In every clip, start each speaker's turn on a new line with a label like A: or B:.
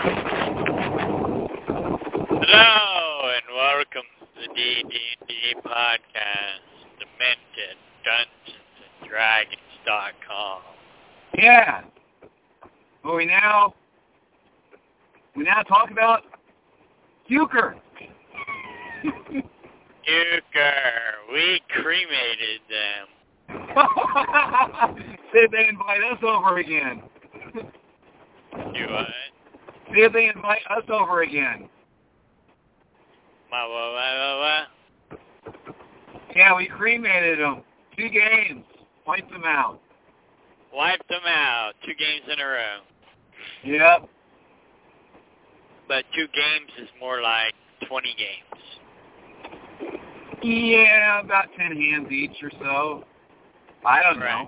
A: Hello and welcome to the D&D podcast, Demented Dungeons and Dragons.com.
B: Yeah. Well, we now talk about Euchre.
A: Euchre, we cremated them.
B: See if they invite us over again.
A: Do what?
B: See if they invite us over again.
A: What?
B: Yeah, we cremated them. 2 games. Wiped them out.
A: Wiped them out. 2 games in a row.
B: Yep.
A: But 2 games is more like 20 games.
B: Yeah, about 10 hands each or so. I don't know.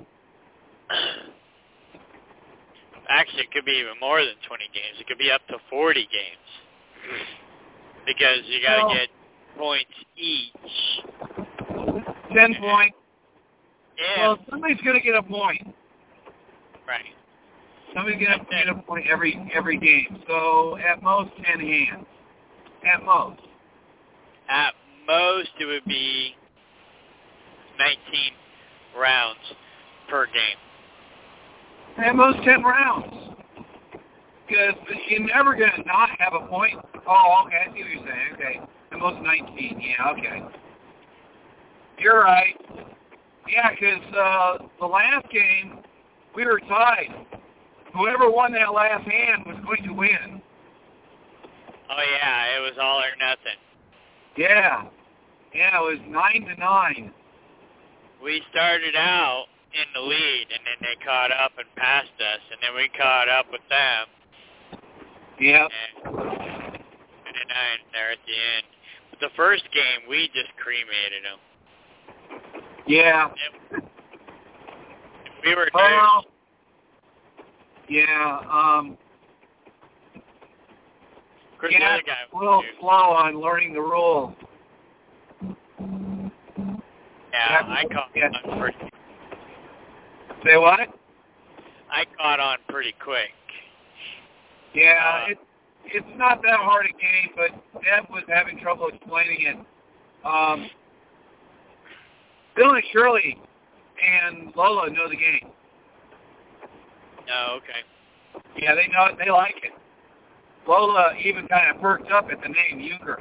A: Actually, it could be even more than 20 games. It could be up to 40 games. Because you got to get points each.
B: 10 points.
A: Yeah.
B: Well, somebody's going to get a point.
A: Right.
B: Somebody's going to get a point every game. So, at most, 10 hands. At most.
A: At most, it would be 19 rounds per game.
B: At most 10 rounds. Because you're never going to not have a point. Oh, okay, I see what you're saying. Okay. At most 19. Yeah, okay. You're right. Yeah, because the last game, we were tied. Whoever won that last hand was going to win.
A: Oh, yeah, it was all or nothing.
B: Yeah. Yeah, it was 9-9.
A: We started out in the lead, and then they caught up and passed us, and then we caught up with them.
B: Yep.
A: And 9 there at the end. But the first game, we just cremated them.
B: Yeah.
A: We were
B: well, yeah,
A: the other guy
B: a little slow on learning the rules.
A: Yeah, I caught on pretty.
B: Say what?
A: I caught on pretty quick.
B: Yeah, it's not that hard a game, but Deb was having trouble explaining it. Bill and Shirley and Lola know the game.
A: Oh, okay.
B: Yeah, they know it. They like it. Lola even kind of perked up at the name Euchre.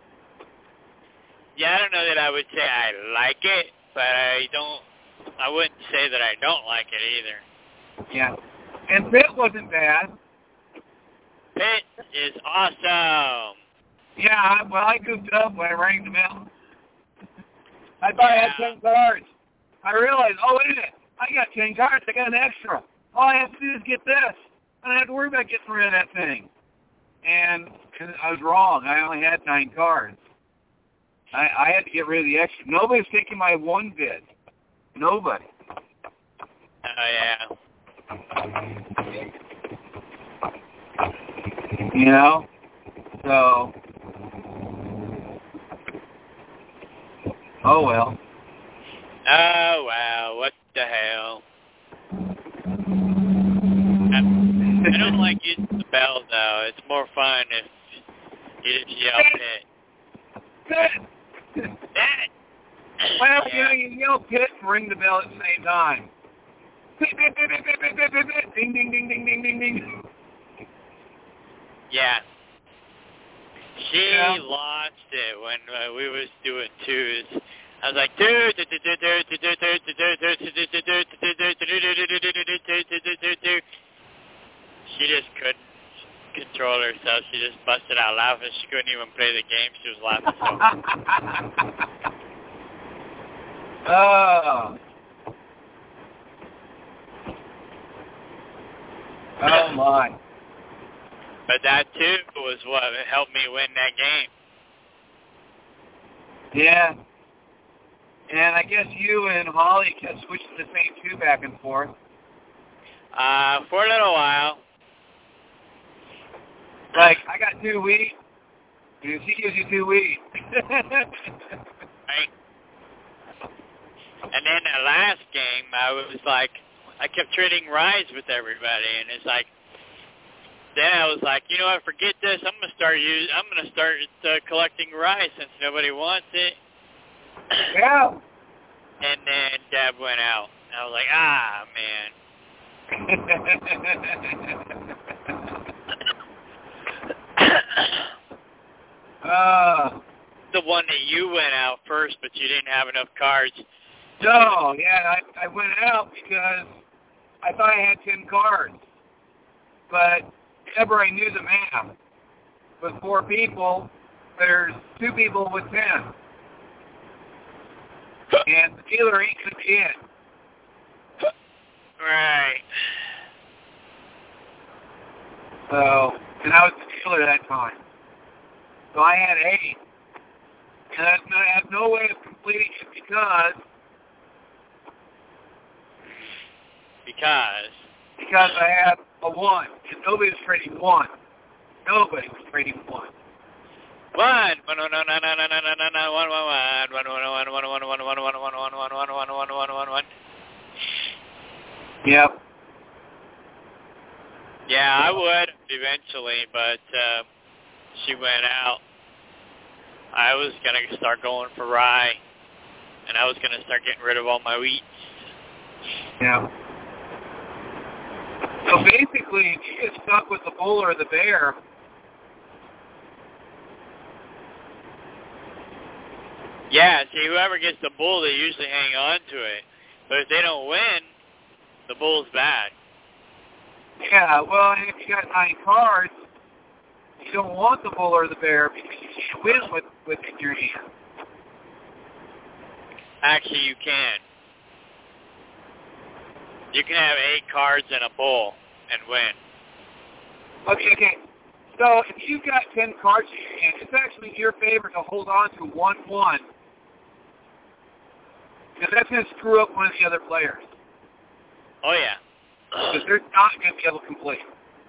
A: Yeah, I don't know that I would say I like it, but I wouldn't say that I don't like it either.
B: Yeah. And Pitt wasn't bad.
A: Pitt is awesome.
B: Yeah, well, I goofed up when I rang the bell. I thought I had 10 cards. I realized, wait a minute, I got 10 cards. I got an extra. All I have to do is get this. I don't have to worry about getting rid of that thing. And I was wrong. I only had 9 cards. I had to get rid of the extra. Nobody's taking my 1 bid. Nobody.
A: Oh, yeah.
B: You know? So, oh well.
A: Oh, wow. What the hell? I don't like using the bell, though. It's more fun if you just yell Pitt.
B: Pitt!
A: Pitt!
B: Well, yeah. You yell Pitt and ring the bell at the same time. Pitt, Pitt, Pitt, Pitt, Pitt, Pitt, Pitt, Pitt. Ding, ding, ding, ding, ding, ding, ding.
A: Yeah. She lost it when we was doing 2s. I was like, she just couldn't control herself. She just busted out laughing. She couldn't even play the game. She was laughing so
B: Oh my.
A: But that, too, was what helped me win that game.
B: Yeah. And I guess you and Holly kept switching the same 2 back and forth.
A: For a little while.
B: Like, I got 2 wheat, and she gives you 2 wheat.
A: Right. And then the last game, I was like, I kept trading rides with everybody, and it's like, then I was like, you know what? Forget this. I'm gonna start collecting rye since nobody wants it.
B: Yeah.
A: And then Deb went out. I was like, ah, man. The one that you went out first, but you didn't have enough cards.
B: No, yeah, I went out because I thought I had 10 cards. But whenever I knew the math, with 4 people, there's 2 people with 10. And the dealer ain't going to be in.
A: Right.
B: So, and I was the dealer that time. So I had 8. And I have no way of completing it because I had a 1. And nobody was trading 1. Nobody was trading 1. Yep.
A: Yeah, I would eventually, but she went out. I was going to start going for rye, and I was going to start getting rid of all my wheat.
B: Yeah. So basically, if you get stuck with the bull or the bear,
A: yeah, see, whoever gets the bull, they usually hang on to it. But if they don't win, the bull's bad.
B: Yeah, well, and if you got 9 cards, you don't want the bull or the bear because you can't win with in your hand.
A: Actually, you can. You can have 8 cards and a bull and win.
B: Okay. So if you've got 10 cards in your hand, it's actually in your favor to hold on to 1-1. Because that's going to screw up one of the other players.
A: Oh, yeah.
B: Because they're not going to be able to complete.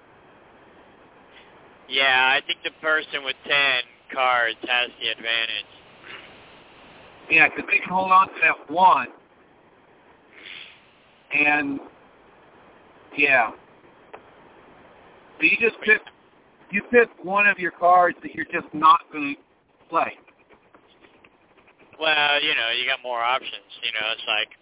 A: Yeah, I think the person with 10 cards has the advantage.
B: Yeah, because they can hold on to that 1. And, yeah. So you pick one of your cards that you're just not going to play.
A: Well, you got more options. It's like...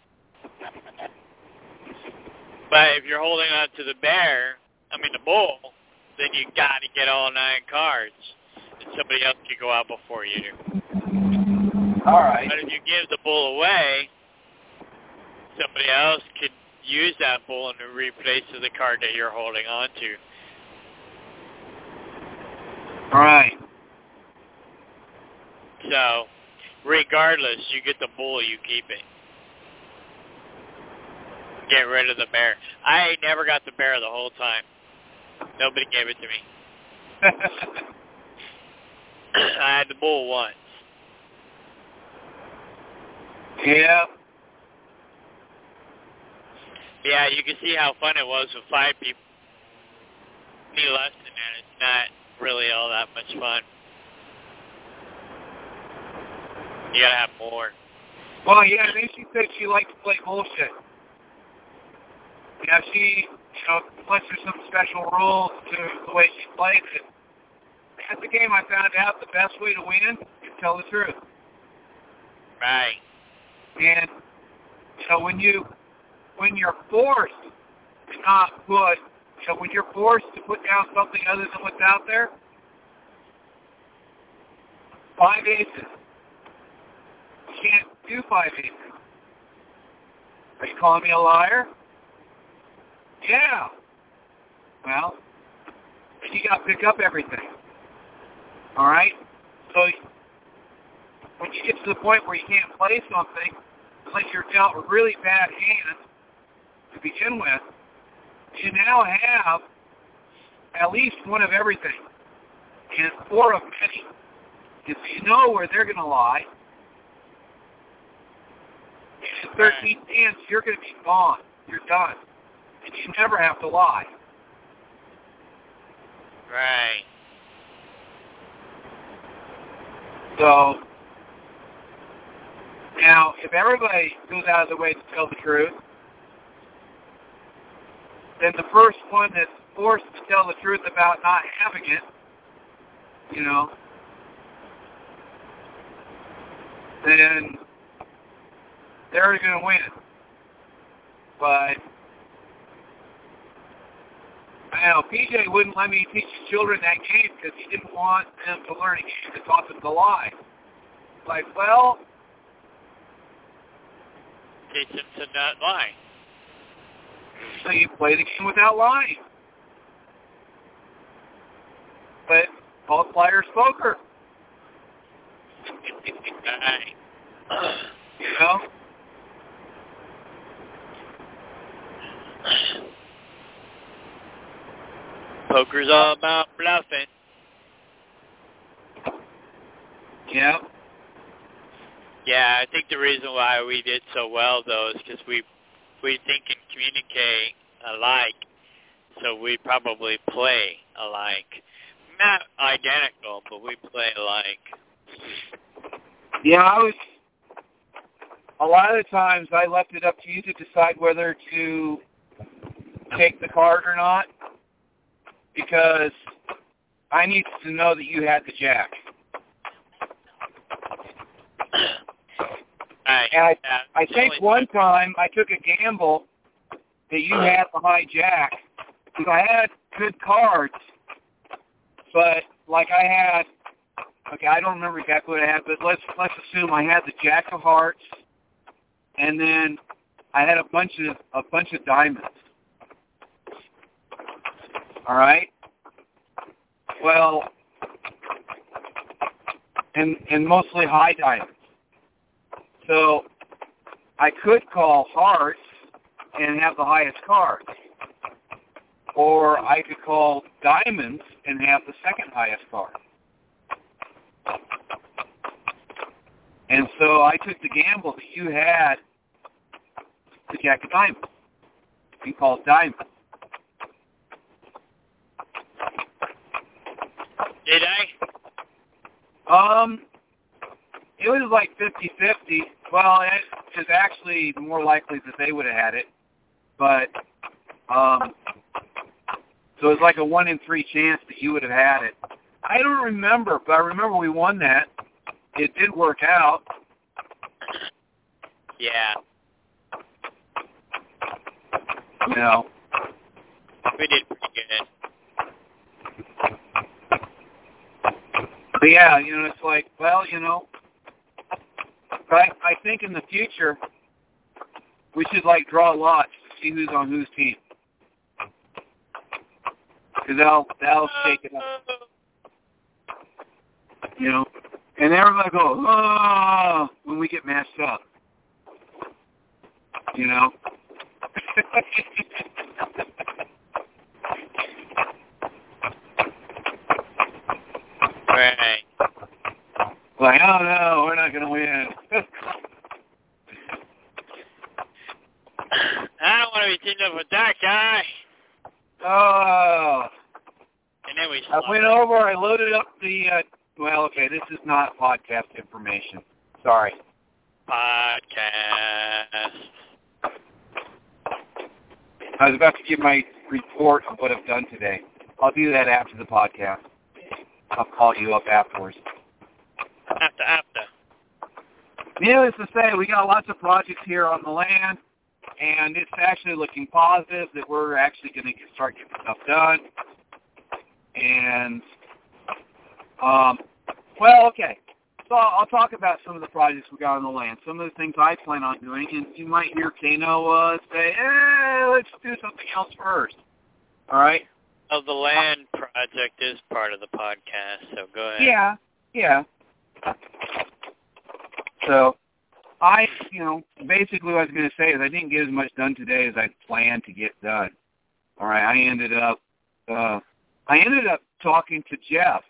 A: But if you're holding on to the bull, then you got to get all 9 cards. And somebody else could go out before you do.
B: All right.
A: But if you give the bull away, somebody else could use that bull and replace the card that you're holding on to.
B: All right.
A: So, regardless, you get the bull, you keep it. Get rid of the bear. I never got the bear the whole time. Nobody gave it to me. I had the bull once.
B: Yeah.
A: Yeah, you can see how fun it was with 5 people. Any less than that, it's not really all that much fun. You gotta have more.
B: Well, yeah, then she said she liked to play bullshit. Yeah, she, unless there's some special rules to the way she plays it. At the game, I found out the best way to win is tell the truth.
A: Right.
B: And, when you're forced to not put, when you're forced to put down something other than what's out there, 5 aces. You can't do 5 aces. Are you calling me a liar? Yeah. Well, you got to pick up everything. All right? So when you get to the point where you can't play something, unless you're dealt with really bad hands to begin with, you now have at least one of everything. And 4 of many. If you know where they're going to lie, in 13 hands, you're going to be gone. You're done. And you never have to lie.
A: Right.
B: So, now, if everybody goes out of the way to tell the truth, then the first one that's forced to tell the truth about not having it, you know, then they're going to win. But, I know, PJ wouldn't let me teach his children that game because he didn't want them to learn a game that taught them to lie. Like, well...
A: Teach them to not lie.
B: So you play the game without lying. But multiplier is poker. You know?
A: Poker's all about bluffing.
B: Yeah.
A: Yeah, I think the reason why we did so well, though, is because we think and communicate alike, so we probably play alike. Not identical, but we play alike.
B: Yeah, a lot of the times I left it up to you to decide whether to take the card or not, because I needed to know that you had the jack. And I think one time I took a gamble that you had the high jack, because I had good cards, but like I had, okay, I don't remember exactly what I had, but let's assume I had the jack of hearts, and then I had a bunch of diamonds. All right. Well, and mostly high diamonds. So I could call hearts and have the highest card, or I could call diamonds and have the second highest card. And so I took the gamble that you had the jack of diamonds. You called diamonds.
A: Did I?
B: It was like 50-50. Well, it is actually more likely that they would have had it. But, so it was like a 1 in 3 chance that you would have had it. I don't remember, but I remember we won that. It did work out.
A: Yeah.
B: You know.
A: We did pretty good.
B: But yeah, you know, it's like, well, you know, I think in the future we should like draw lots to see who's on whose team. Because that'll shake it up. You know? And everybody go, oh, when we get matched up. You know?
A: Right.
B: Like, oh no, we're not going to win.
A: I don't want to be teamed up with that guy.
B: Oh.
A: And then we
B: I went over, I loaded up the, well, okay, this is not podcast information. Sorry.
A: Podcast.
B: I was about to give my report of what I've done today. I'll do that after the podcast. I'll call you up afterwards.
A: After.
B: Needless to say, we got lots of projects here on the land, and it's actually looking positive that we're actually going to start getting stuff done. And, well, okay. So I'll talk about some of the projects we got on the land, some of the things I plan on doing, and you might hear Kano say, let's do something else first. All right?
A: Oh, the land project is part of the podcast, so go ahead.
B: Yeah. So, basically what I was going to say is I didn't get as much done today as I planned to get done. All right, I ended up talking to Jeff.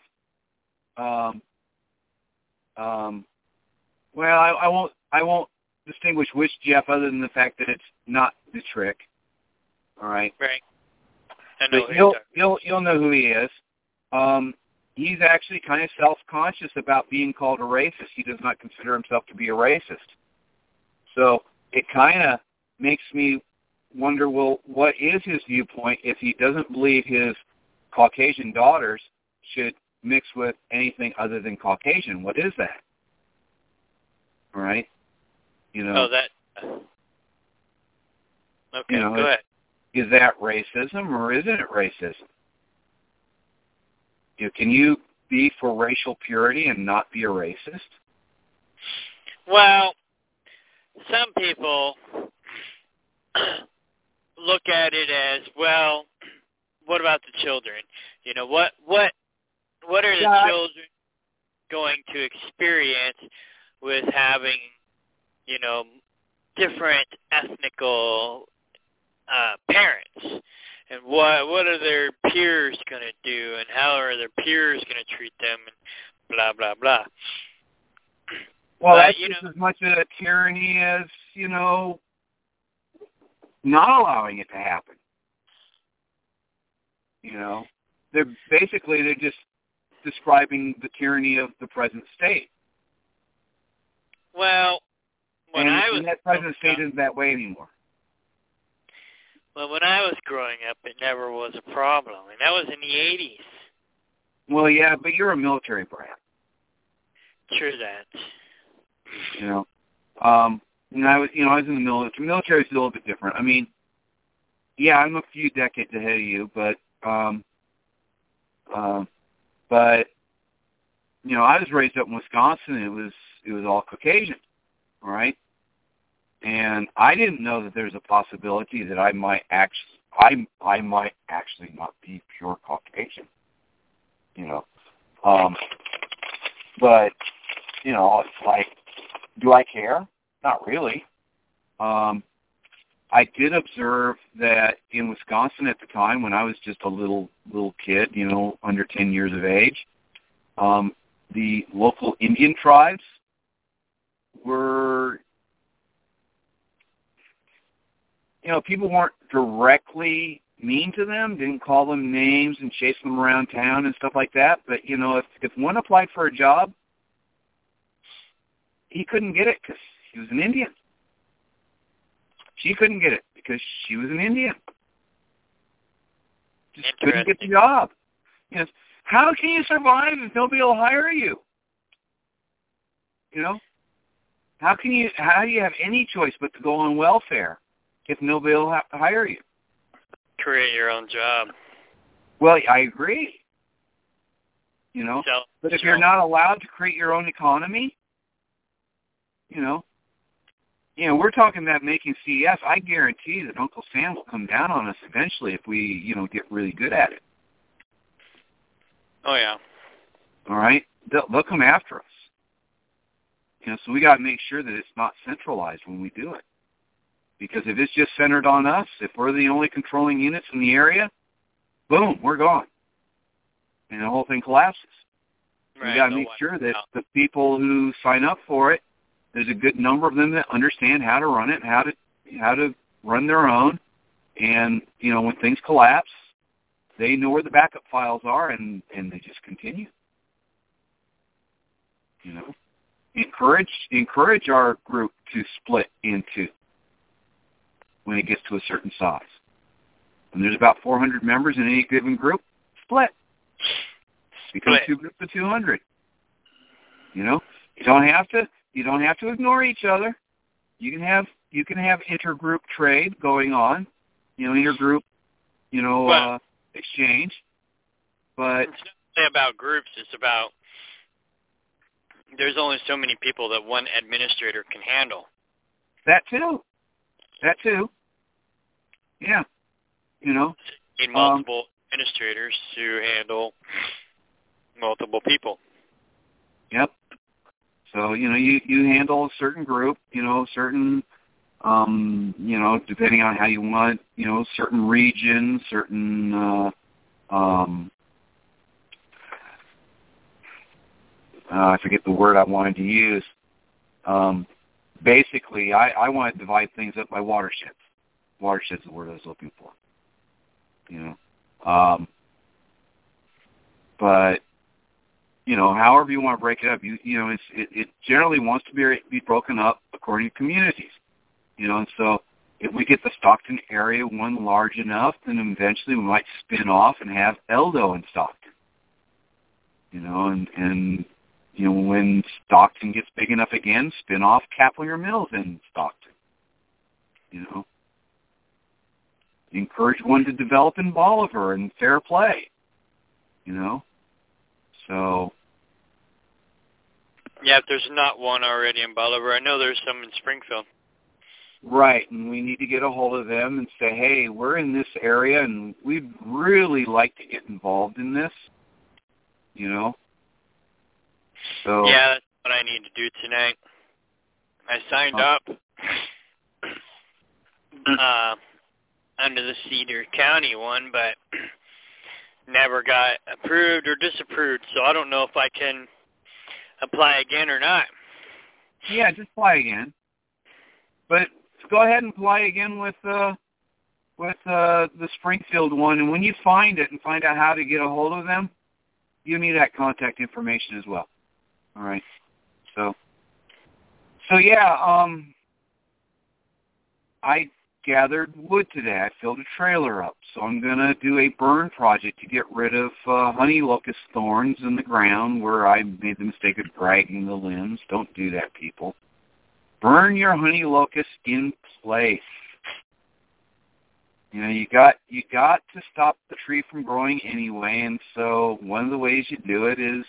B: Well, I won't distinguish which Jeff other than the fact that it's not the trick. All right.
A: Right. I know
B: but you'll know who he is. He's actually kind of self-conscious about being called a racist. He does not consider himself to be a racist. So it kind of makes me wonder, well, what is his viewpoint if he doesn't believe his Caucasian daughters should mix with anything other than Caucasian? What is that? Right? You know.
A: Oh, that. Okay,
B: you know,
A: go ahead.
B: Is that racism or isn't it racism? Can you be for racial purity and not be a racist?
A: Well, some people look at it as, well, what about the children? You know, what are the children going to experience with having, you know, different ethnical parents? And what are their peers going to do, and how are their peers going to treat them, and blah, blah, blah.
B: Well, that's just as much a tyranny as, you know, not allowing it to happen. You know, they're just describing the tyranny of the present state.
A: Well,
B: and that present state isn't that way anymore.
A: Well, when I was growing up, it never was a problem, and that was in the 80s.
B: Well, yeah, but you're a military brat.
A: True that.
B: You know, and I was in the military. The military is a little bit different. I mean, yeah, I'm a few decades ahead of you, but you know, I was raised up in Wisconsin, and it was all Caucasian, all right? And I didn't know that there's a possibility that I might actually not be pure Caucasian, you know. But, you know, it's like, do I care? Not really. I did observe that in Wisconsin at the time, when I was just a little kid, you know, under 10 years of age, the local Indian tribes were, you know, people weren't directly mean to them, didn't call them names and chase them around town and stuff like that. But, you know, if one applied for a job, he couldn't get it because he was an Indian. She couldn't get it because she was an Indian. Just couldn't get the job. You know, how can you survive if nobody will hire you? You know, how do you have any choice but to go on welfare if nobody will have to hire you?
A: Create your own job.
B: Well, I agree. You know, but if you're not allowed to create your own economy, you know, we're talking about making CES. I guarantee that Uncle Sam will come down on us eventually if we, you know, get really good at it.
A: Oh, yeah.
B: All right? They'll come after us. You know, so we got to make sure that it's not centralized when we do it. Because if it's just centered on us, if we're the only controlling units in the area, boom, we're gone. And the whole thing collapses.
A: Right,
B: we got to make sure that the people who sign up for it, there's a good number of them that understand how to run it, how to run their own, and, you know, when things collapse, they know where the backup files are, and they just continue. You know, encourage our group to split into when it gets to a certain size. When there's about 400 members in any given group, split. Become two groups of 200. You know, you don't have to ignore each other. You can have intergroup trade going on, you know, intergroup, you know, exchange. But
A: it's not about groups. It's about there's only so many people that one administrator can handle. That too.
B: Yeah. You know,
A: need multiple administrators to handle multiple people.
B: Yep. So, you know, you handle a certain group, you know, certain, you know, depending on how you want, you know, certain regions, certain, I forget the word I wanted to use. Basically, I want to divide things up by watersheds. Watershed's the word I was looking for. You know, but you know, however you want to break it up, you know, it generally wants to be broken up according to communities. You know, and so if we get the Stockton area one large enough, then eventually we might spin off and have Eldo in Stockton. And when Stockton gets big enough again, spin off Kaplinger Mills in Stockton. Encourage one to develop in Bolivar and Fair Play. So.
A: Yeah, if there's not one already in Bolivar, I know there's some in Springfield.
B: Right, and we need to get a hold of them and say, hey, we're in this area, and we'd really like to get involved in this, So
A: yeah, that's what I need to do tonight. I signed up under the Cedar County one, but never got approved or disapproved, so I don't know if I can apply again or not.
B: Yeah, just apply again. But go ahead and apply again with the Springfield one, and when you find it and find out how to get a hold of them, give me that contact information as well. All right. So yeah, I gathered wood today. I filled a trailer up, so I'm gonna do a burn project to get rid of honey locust thorns in the ground where I made the mistake of dragging the limbs. Don't do that, people. Burn your honey locust in place. You got to stop the tree from growing anyway, and so one of the ways you do it is,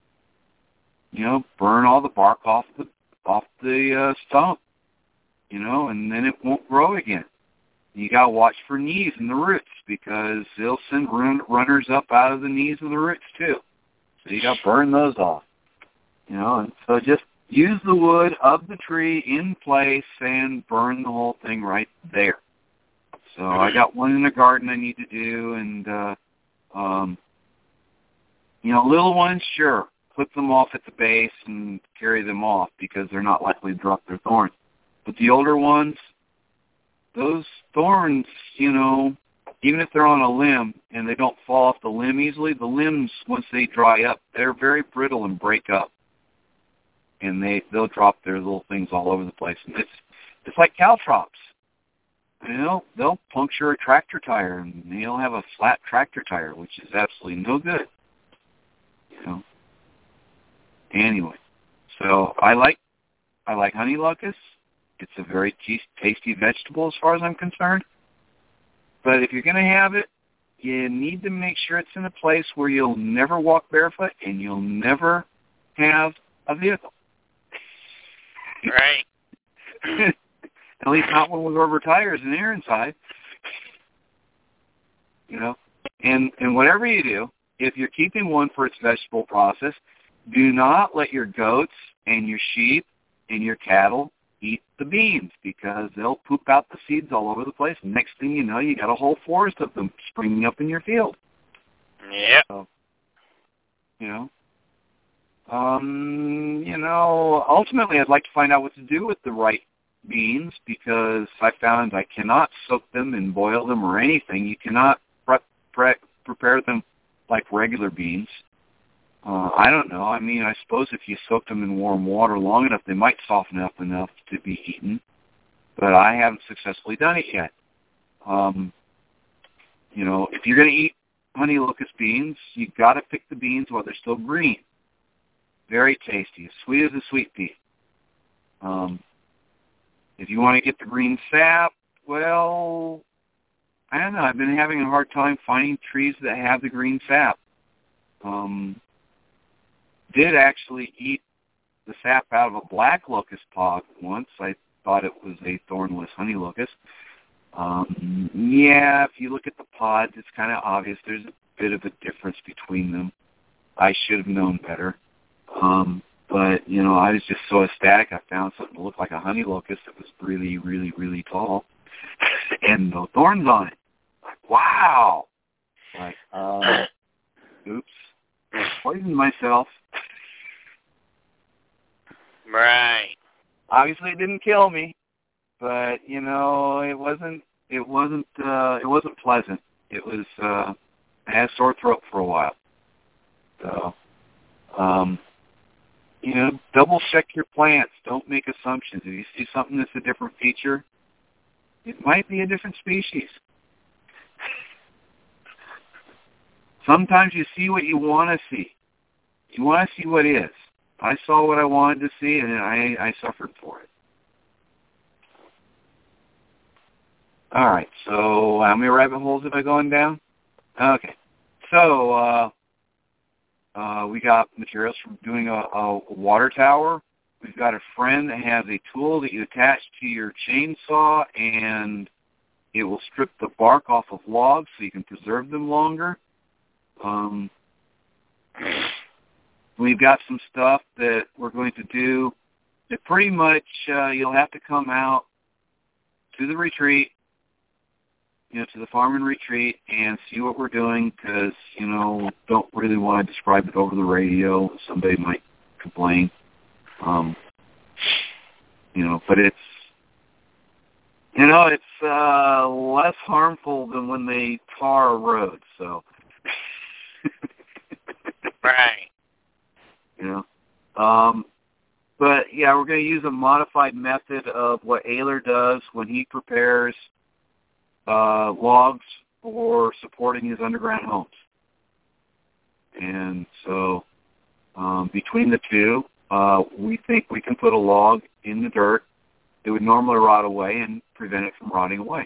B: burn all the bark off the stump, and then it won't grow again. You got to watch for knees in the roots because they'll send runners up out of the knees of the roots too. So you got to burn those off, and so just use the wood of the tree in place and burn the whole thing right there. So I got one in the garden I need to do, and little ones, sure, clip them off at the base and carry them off because they're not likely to drop their thorns. But the older ones, those thorns, even if they're on a limb and they don't fall off the limb easily, the limbs, once they dry up, they're very brittle and break up. And they'll drop their little things all over the place. And it's like caltrops. They'll puncture a tractor tire, and they'll have a flat tractor tire, which is absolutely no good. Anyway, so I like honey locust. It's a very tasty vegetable as far as I'm concerned. But if you're going to have it, you need to make sure it's in a place where you'll never walk barefoot and you'll never have a vehicle.
A: Right.
B: At least not one with rubber tires and air inside. And whatever you do, if you're keeping one for its vegetable process, do not let your goats and your sheep and your cattle eat the beans because they'll poop out the seeds all over the place. And next thing you know, you got a whole forest of them springing up in your field.
A: Yeah.
B: So, ultimately I'd like to find out what to do with the right beans because I found I cannot soak them and boil them or anything. You cannot prepare them like regular beans. I don't know. I mean, I suppose if you soak them in warm water long enough, they might soften up enough to be eaten. But I haven't successfully done it yet. If you're going to eat honey locust beans, you've got to pick the beans while they're still green. Very tasty, as sweet as a sweet pea. If you want to get the green sap, well, I don't know. I've been having a hard time finding trees that have the green sap. Did actually eat the sap out of a black locust pod once. I thought it was a thornless honey locust. Yeah, if you look at the pods, it's kind of obvious. There's a bit of a difference between them. I should have known better. But, I was just so ecstatic. I found something that looked like a honey locust that was really, really, really tall and no thorns on it. Like, wow. Like, oops. Poisoned myself.
A: Right.
B: Obviously, it didn't kill me, but it wasn't pleasant. It was. I had a sore throat for a while. So, double check your plants. Don't make assumptions. If you see something that's a different feature, It might be a different species. Sometimes you see what you want to see. You want to see what is. I saw what I wanted to see, and I suffered for it. All right, so how many rabbit holes have I gone down? Okay, so we got materials from doing a water tower. We've got a friend that has a tool that you attach to your chainsaw, and it will strip the bark off of logs so you can preserve them longer. We've got some stuff that we're going to do that pretty much you'll have to come out to the retreat, to the farm and retreat and see what we're doing because, don't really want to describe it over the radio. Somebody might complain. But it's less harmful than when they tar a road, so.
A: Right.
B: But, yeah, we're going to use a modified method of what Ayler does when he prepares logs for supporting his underground homes. And so between the two, we think we can put a log in the dirt that would normally rot away and prevent it from rotting away.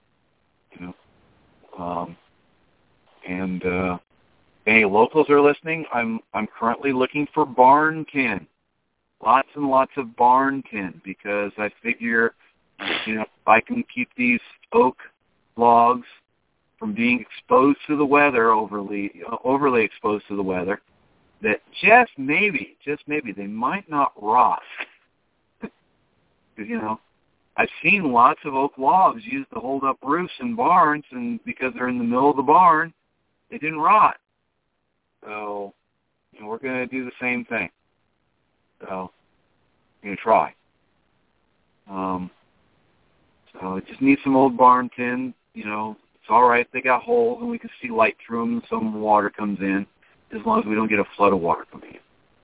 B: Any locals are listening, I'm currently looking for barn tin. Lots and lots of barn tin because I figure, if I can keep these oak logs from being exposed to the weather, overly exposed to the weather, that just maybe, they might not rot. Because, I've seen lots of oak logs used to hold up roofs in barns, and because they're in the middle of the barn, they didn't rot. So, we're going to do the same thing. So, we're going to try. So it just needs some old barn tin. It's all right. They got holes, and we can see light through them, and some water comes in, as long as we don't get a flood of water coming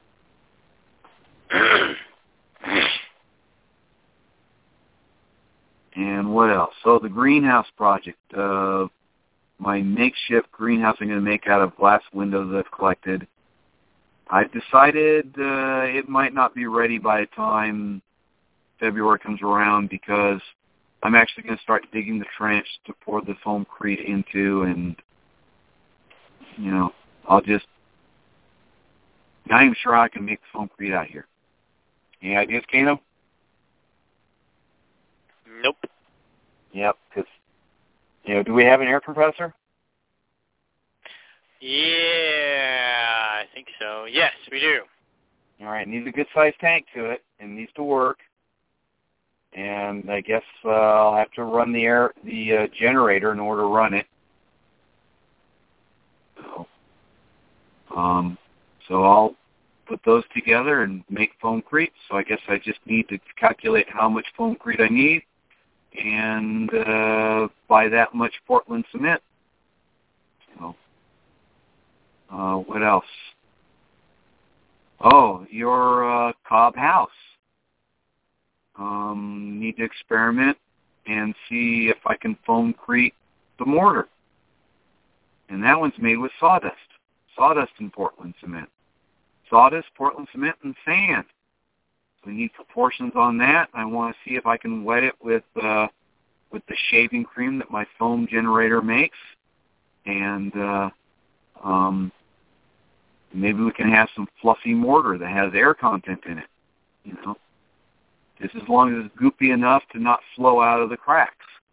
B: in. And what else? So the greenhouse project. My makeshift greenhouse I'm going to make out of glass windows I've collected. I've decided it might not be ready by the time February comes around because I'm actually going to start digging the trench to pour the foamcrete into, and, I'll just, not even sure how I can make the foamcrete out here. Any ideas, Kano?
A: Nope.
B: Yep, because, do we have an air compressor?
A: Yeah, I think so. Yes, we do.
B: All right, needs a good-sized tank to it, and needs to work. And I guess I'll have to run the generator in order to run it. So I'll put those together and make foamcrete. So I guess I just need to calculate how much foamcrete I need and buy that much Portland cement. So, what else? Oh, your cob house. Need to experiment and see if I can foamcrete the mortar. And that one's made with sawdust. Sawdust and Portland cement. Sawdust, Portland cement, and sand. So we need proportions on that. I want to see if I can wet it with the shaving cream that my foam generator makes. And maybe we can have some fluffy mortar that has air content in it. Just as long as it's goopy enough to not flow out of the cracks.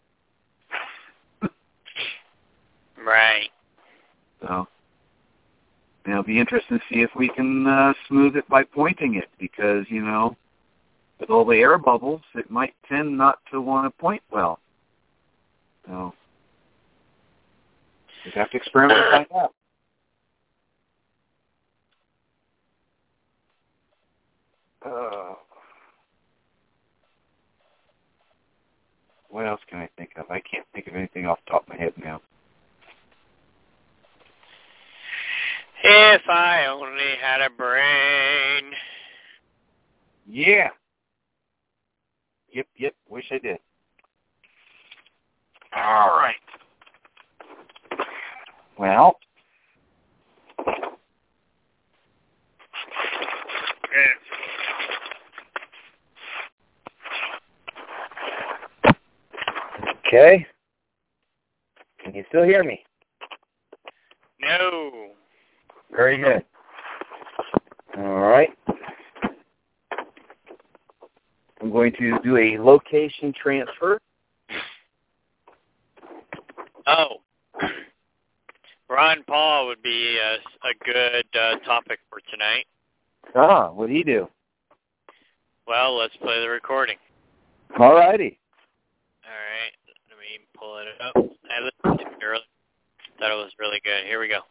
A: Right.
B: So, it'll be interesting to see if we can smooth it by pointing it because, with all the air bubbles, it might tend not to want to point well. So, we have to experiment to find out. What else can I think of? I can't think of anything off the top of my head now.
A: If I only had a brain.
B: Yeah. Yep. Wish I did. All right. Well. Okay. Can you still hear me?
A: No.
B: Very good. All right. I'm going to do a location transfer.
A: Oh. Ron Paul would be a good topic for tonight.
B: Ah, what'd he do?
A: Well, let's play the recording.
B: All righty.
A: All right. Let me pull it up. I listened to it earlier. Thought it was really good. Here we go.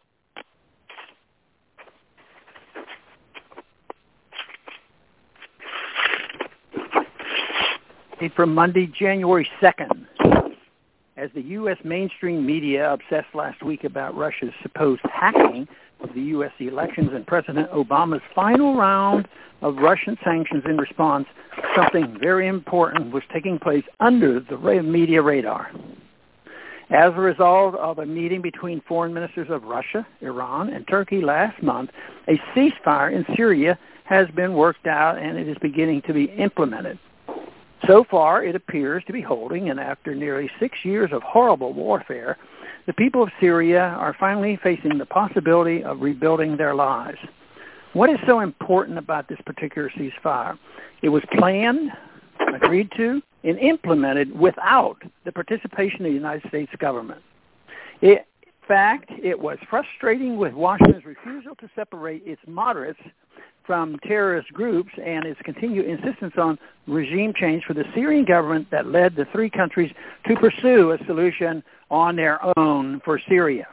C: From Monday, January 2nd. As the U.S. mainstream media obsessed last week about Russia's supposed hacking of the U.S. elections and President Obama's final round of Russian sanctions in response, something very important was taking place under the media radar. As a result of a meeting between foreign ministers of Russia, Iran, and Turkey last month, a ceasefire in Syria has been worked out and it is beginning to be implemented. So far, it appears to be holding, and after nearly 6 years of horrible warfare, the people of Syria are finally facing the possibility of rebuilding their lives. What is so important about this particular ceasefire? It was planned, agreed to, and implemented without the participation of the United States government. In fact, it was frustrating with Washington's refusal to separate its moderates from terrorist groups and its continued insistence on regime change for the Syrian government that led the three countries to pursue a solution on their own for Syria.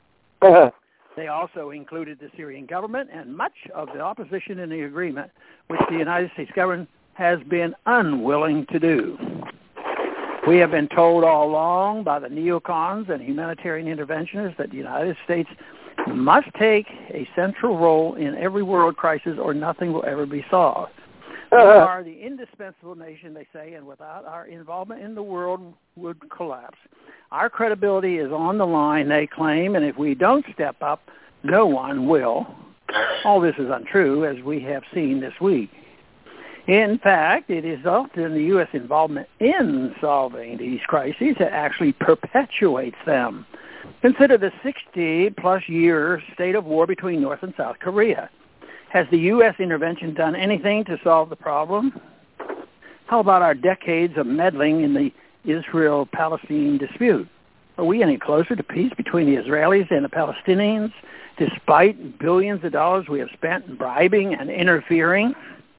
C: They also included the Syrian government and much of the opposition in the agreement, which the United States government has been unwilling to do. We have been told all along by the neocons and humanitarian interventionists that the United States must take a central role in every world crisis or nothing will ever be solved. We are the indispensable nation, they say, and without our involvement in the world would collapse. Our credibility is on the line, they claim, and if we don't step up, no one will. All this is untrue, as we have seen this week. In fact, it is often the U.S. involvement in solving these crises that actually perpetuates them. Consider the 60-plus year state of war between North and South Korea. Has the U.S. intervention done anything to solve the problem? How about our decades of meddling in the Israel-Palestine dispute? Are we any closer to peace between the Israelis and the Palestinians, despite billions of dollars we have spent bribing and interfering?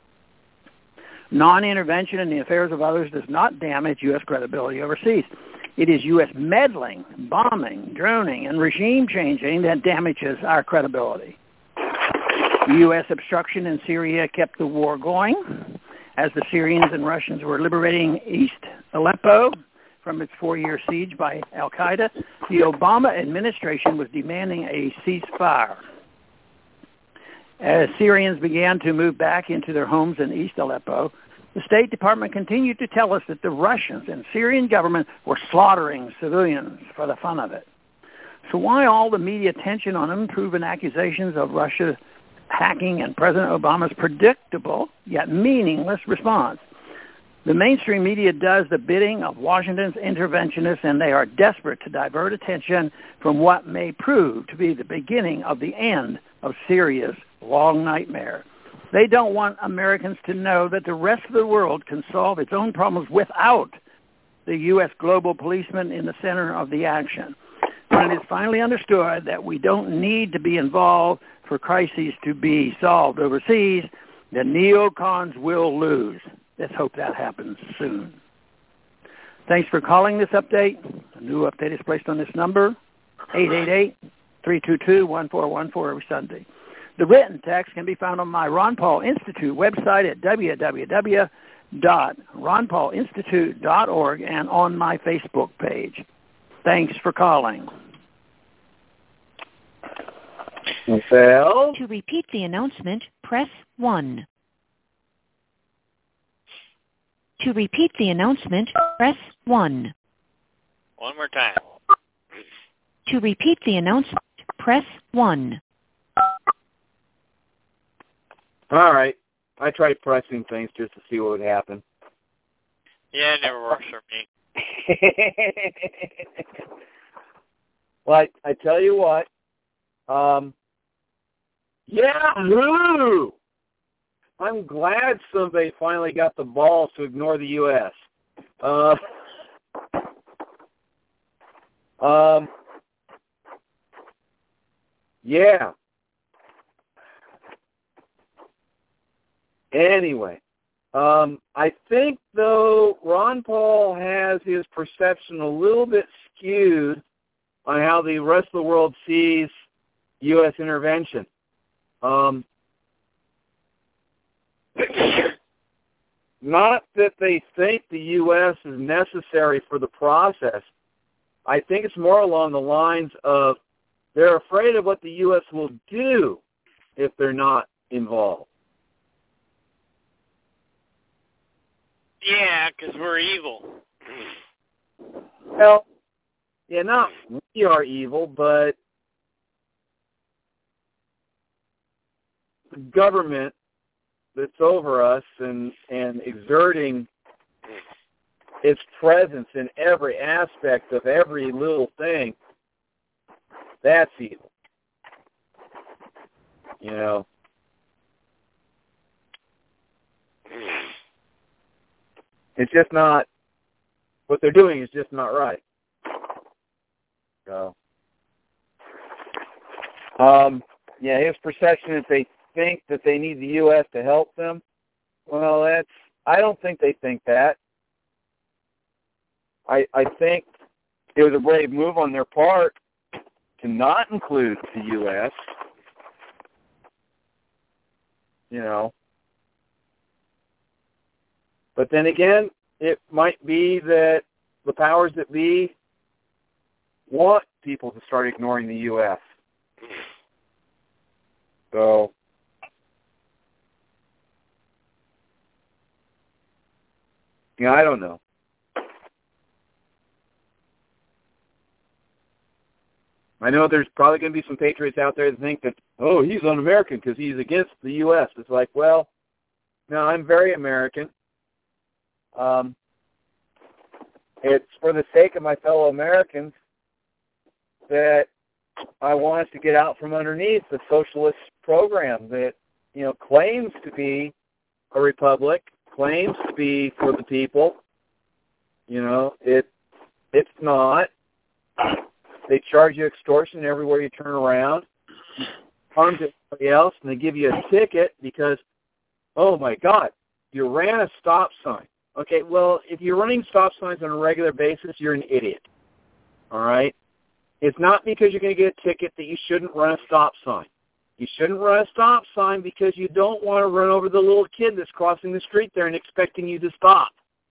C: Non-intervention in the affairs of others does not damage U.S. credibility overseas. It is U.S. meddling, bombing, droning, and regime changing that damages our credibility. U.S. obstruction in Syria kept the war going. As the Syrians and Russians were liberating East Aleppo from its 4-year siege by al-Qaeda, the Obama administration was demanding a ceasefire. As Syrians began to move back into their homes in East Aleppo, the State Department continued to tell us that the Russians and Syrian government were slaughtering civilians for the fun of it. So why all the media attention on unproven accusations of Russia hacking and President Obama's predictable yet meaningless response? The mainstream media does the bidding of Washington's interventionists, and they are desperate to divert attention from what may prove to be the beginning of the end of Syria's long nightmare. They don't want Americans to know that the rest of the world can solve its own problems without the U.S. global policeman in the center of the action. When it is finally understood that we don't need to be involved for crises to be solved overseas, the neocons will lose. Let's hope that happens soon. Thanks for calling this update. A new update is placed on this number, 888-322-1414 every Sunday. The written text can be found on my Ron Paul Institute website at www.ronpaulinstitute.org and on my Facebook page. Thanks for calling.
D: To repeat the announcement, press 1. To repeat the announcement, press 1.
A: One more time.
D: To repeat the announcement, press 1.
B: All right. I tried pressing things just to see what would happen.
A: Yeah, it never works for me.
B: Well, I tell you what. Yahoo! I'm glad somebody finally got the balls to ignore the U.S. Yeah. Anyway, I think, though, Ron Paul has his perception a little bit skewed on how the rest of the world sees U.S. intervention. Not that they think the U.S. is necessary for the process. I think it's more along the lines of they're afraid of what the U.S. will do if they're not involved.
A: Yeah, because we're evil.
B: Well, yeah, not we are evil, but the government that's over us and exerting its presence in every aspect of every little thing, that's evil. You know. It's just not, what they're doing is just not right. So, yeah, his perception is they think that they need the U.S. to help them. Well, I don't think they think that. I think it was a brave move on their part to not include the U.S. You know. But then again, it might be that the powers that be want people to start ignoring the U.S. So, yeah, I don't know. I know there's probably going to be some patriots out there that think that, oh, he's un-American because he's against the U.S. It's like, well, no, I'm very American. It's for the sake of my fellow Americans that I want us to get out from underneath the socialist program that, you know, claims to be a republic, claims to be for the people. You know, it's not. They charge you extortion everywhere you turn around, harm to everybody else, and they give you a ticket because, oh my God, you ran a stop sign. Okay, well, if you're running stop signs on a regular basis, you're an idiot. All right? It's not because you're going to get a ticket that you shouldn't run a stop sign. You shouldn't run a stop sign because you don't want to run over the little kid that's crossing the street there and expecting you to stop.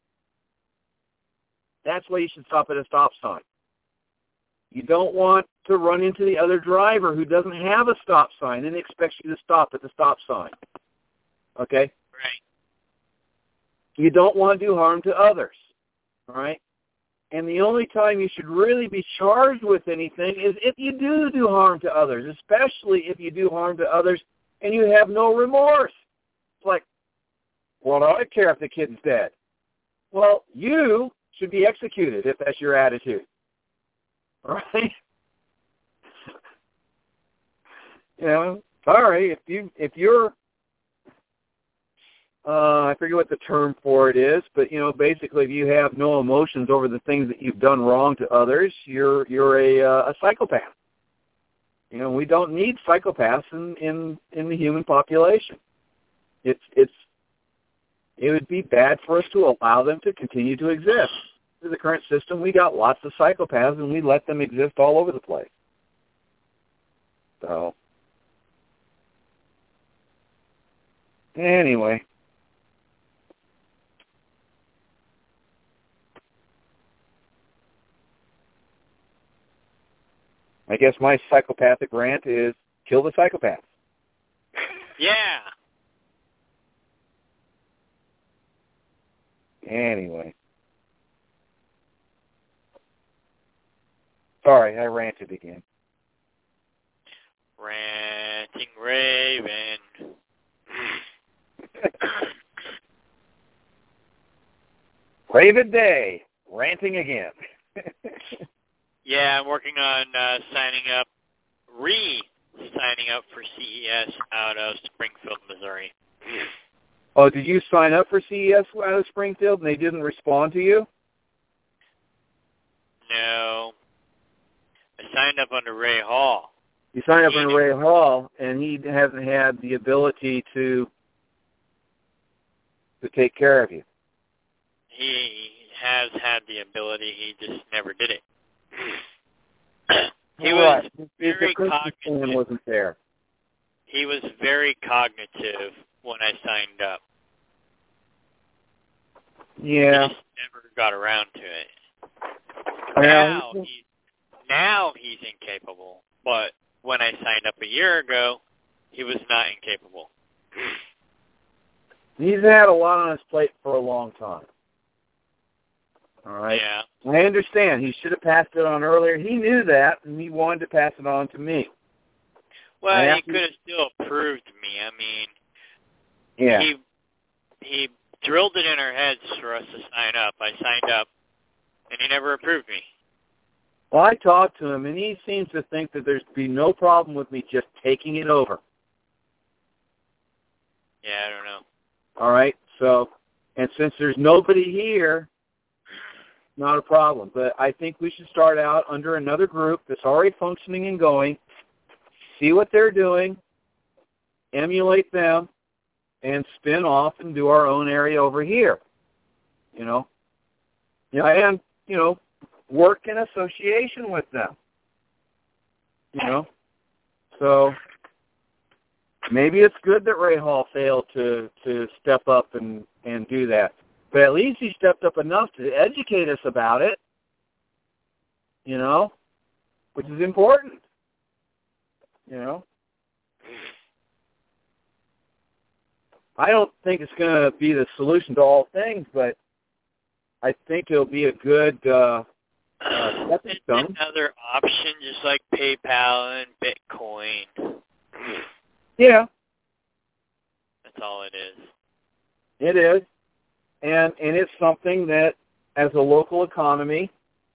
B: That's why you should stop at a stop sign. You don't want to run into the other driver who doesn't have a stop sign and expects you to stop at the stop sign. Okay?
A: Right.
B: You don't want to do harm to others, all right? And the only time you should really be charged with anything is if you do harm to others, especially if you do harm to others and you have no remorse. It's like, well, I don't care if the kid's dead. Well, you should be executed if that's your attitude, all right? You know, sorry, if you're I forget what the term for it is, but, you know, basically if you have no emotions over the things that you've done wrong to others, you're a psychopath. You know, we don't need psychopaths in the human population. It would be bad for us to allow them to continue to exist. In the current system, we got lots of psychopaths, and we let them exist all over the place. So, anyway. I guess my psychopathic rant is kill the psychopaths.
A: Yeah.
B: Anyway. Sorry, I ranted again.
A: Ranting Raven.
B: Raven Day, ranting again.
A: Yeah, I'm working on signing up for CES out of Springfield, Missouri.
B: Oh, did you sign up for CES out of Springfield and they didn't respond to you?
A: No. I signed up under Ray Hall.
B: You signed up under Ray Hall, and he hasn't had the ability to take care of you.
A: He has had the ability, he just never did it. He was very cognitive.
B: Wasn't there.
A: He was very cognitive when I signed up.
B: Yeah.
A: He just never got around to it.
B: Well,
A: Now he's incapable, but when I signed up a year ago, he was not incapable.
B: He's had a lot on his plate for a long time. All right?
A: Yeah.
B: I understand. He should have passed it on earlier. He knew that, and he wanted to pass it on to me.
A: Well, he could have still approved me. I mean,
B: yeah.
A: He drilled it in our heads for us to sign up. I signed up, and he never approved me.
B: Well, I talked to him, and he seems to think that there's be no problem with me just taking it over.
A: Yeah, I don't know.
B: All right, so, and since there's nobody here, not a problem. But I think we should start out under another group that's already functioning and going, see what they're doing, emulate them, and spin off and do our own area over here. And, work in association with them. So maybe it's good that Ray Hall failed to step up and do that. But at least he stepped up enough to educate us about it, which is important, I don't think it's going to be the solution to all things, but I think it'll be a good stepping stone.
A: It's another option, just like PayPal and Bitcoin.
B: Yeah.
A: That's all it is.
B: It is. And it's something that, as a local economy,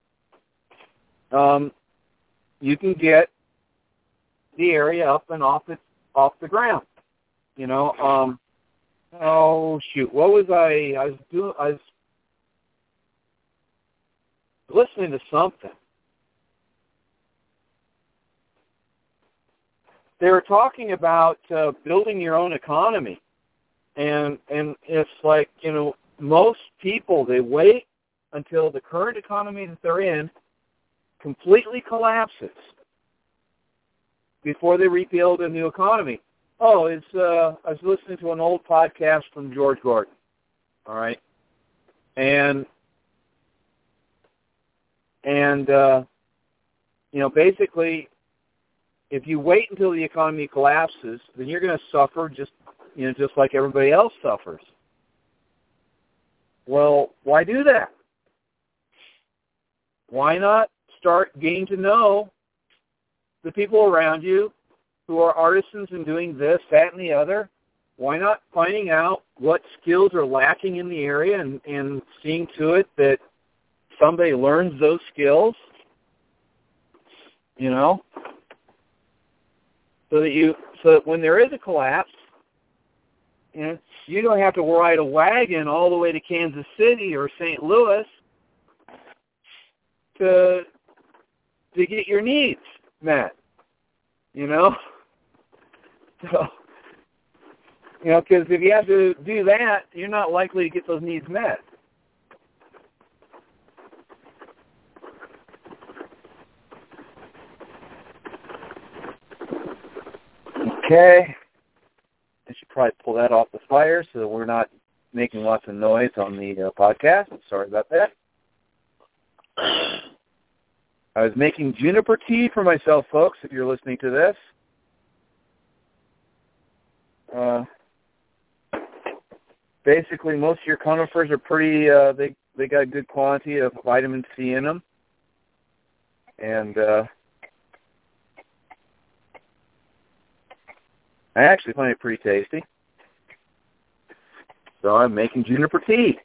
B: you can get the area up and off the ground. Oh shoot! What was I was doing? I was listening to something. They were talking about building your own economy, and it's like most people, they wait until the current economy that they're in completely collapses before they rebuild a new economy. Oh, I was listening to an old podcast from George Gordon, all right? And basically, if you wait until the economy collapses, then you're going to suffer just like everybody else suffers. Well, why do that? Why not start getting to know the people around you who are artisans in doing this, that, and the other? Why not finding out what skills are lacking in the area and seeing to it that somebody learns those skills, so that when there is a collapse, you don't have to ride a wagon all the way to Kansas City or St. Louis to get your needs met, So, because if you have to do that, you're not likely to get those needs met. Okay. I should probably pull that off the fire so that we're not making lots of noise on the podcast. Sorry about that. I was making juniper tea for myself, folks, if you're listening to this. Basically, most of your conifers are pretty, they got a good quantity of vitamin C in them.
E: And I actually find it pretty tasty. So I'm making juniper tea.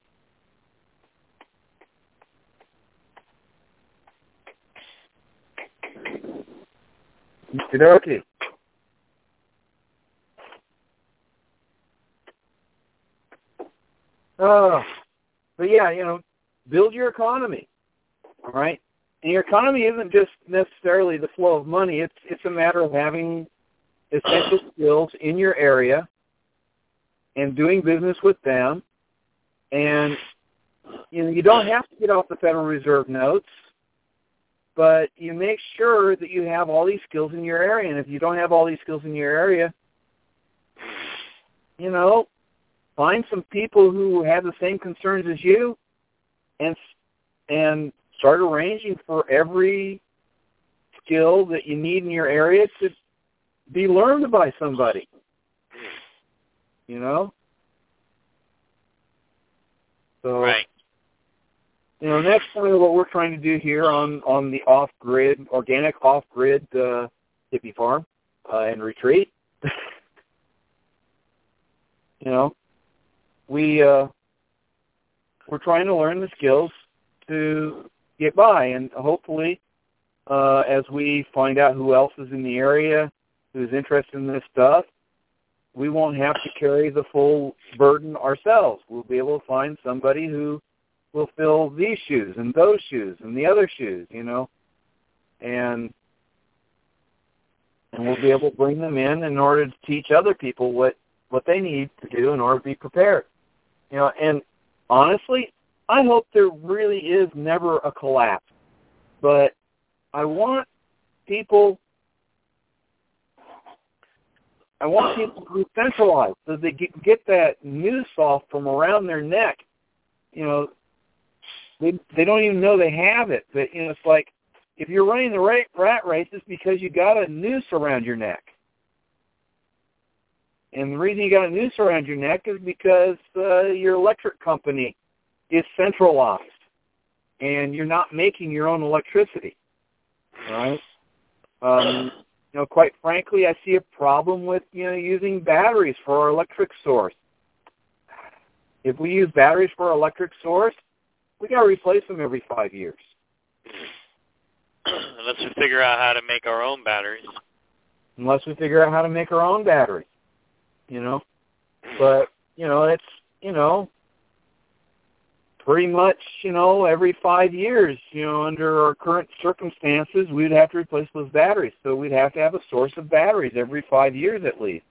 E: Okey-dokey. But yeah, build your economy, all right? And your economy isn't just necessarily the flow of money. It's a matter of having essential skills in your area and doing business with them. And you don't have to get off the Federal Reserve notes, but you make sure that you have all these skills in your area. And if you don't have all these skills in your area, find some people who have the same concerns as you and start arranging for every skill that you need in your area to be learned by somebody. So,
A: right.
E: That's kind of what we're trying to do here on the off-grid, organic off-grid hippie farm and retreat. We're trying to learn the skills to get by, and hopefully, as we find out who else is in the area who's interested in this stuff, we won't have to carry the full burden ourselves. We'll be able to find somebody who will fill these shoes and those shoes and the other shoes, and we'll be able to bring them in order to teach other people what they need to do in order to be prepared. And honestly, I hope there really is never a collapse, but I want people to be centralized so they get that noose off from around their neck. They don't even know they have it, but it's like if you're running the rat race, it's because you got a noose around your neck. And the reason you got a noose around your neck is because your electric company is centralized, and you're not making your own electricity, right? Quite frankly, I see a problem with using batteries for our electric source. If we use batteries for our electric source, we got to replace them every 5 years.
A: Unless we figure out how to make our own batteries. But, it's, pretty much, every 5 years, under our current circumstances, we'd have to replace those batteries. So we'd have to have a source of batteries every 5 years at least.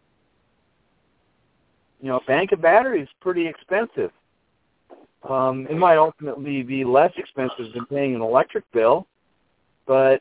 A: A bank of batteries is pretty expensive. It might ultimately be less expensive than paying an electric bill, but,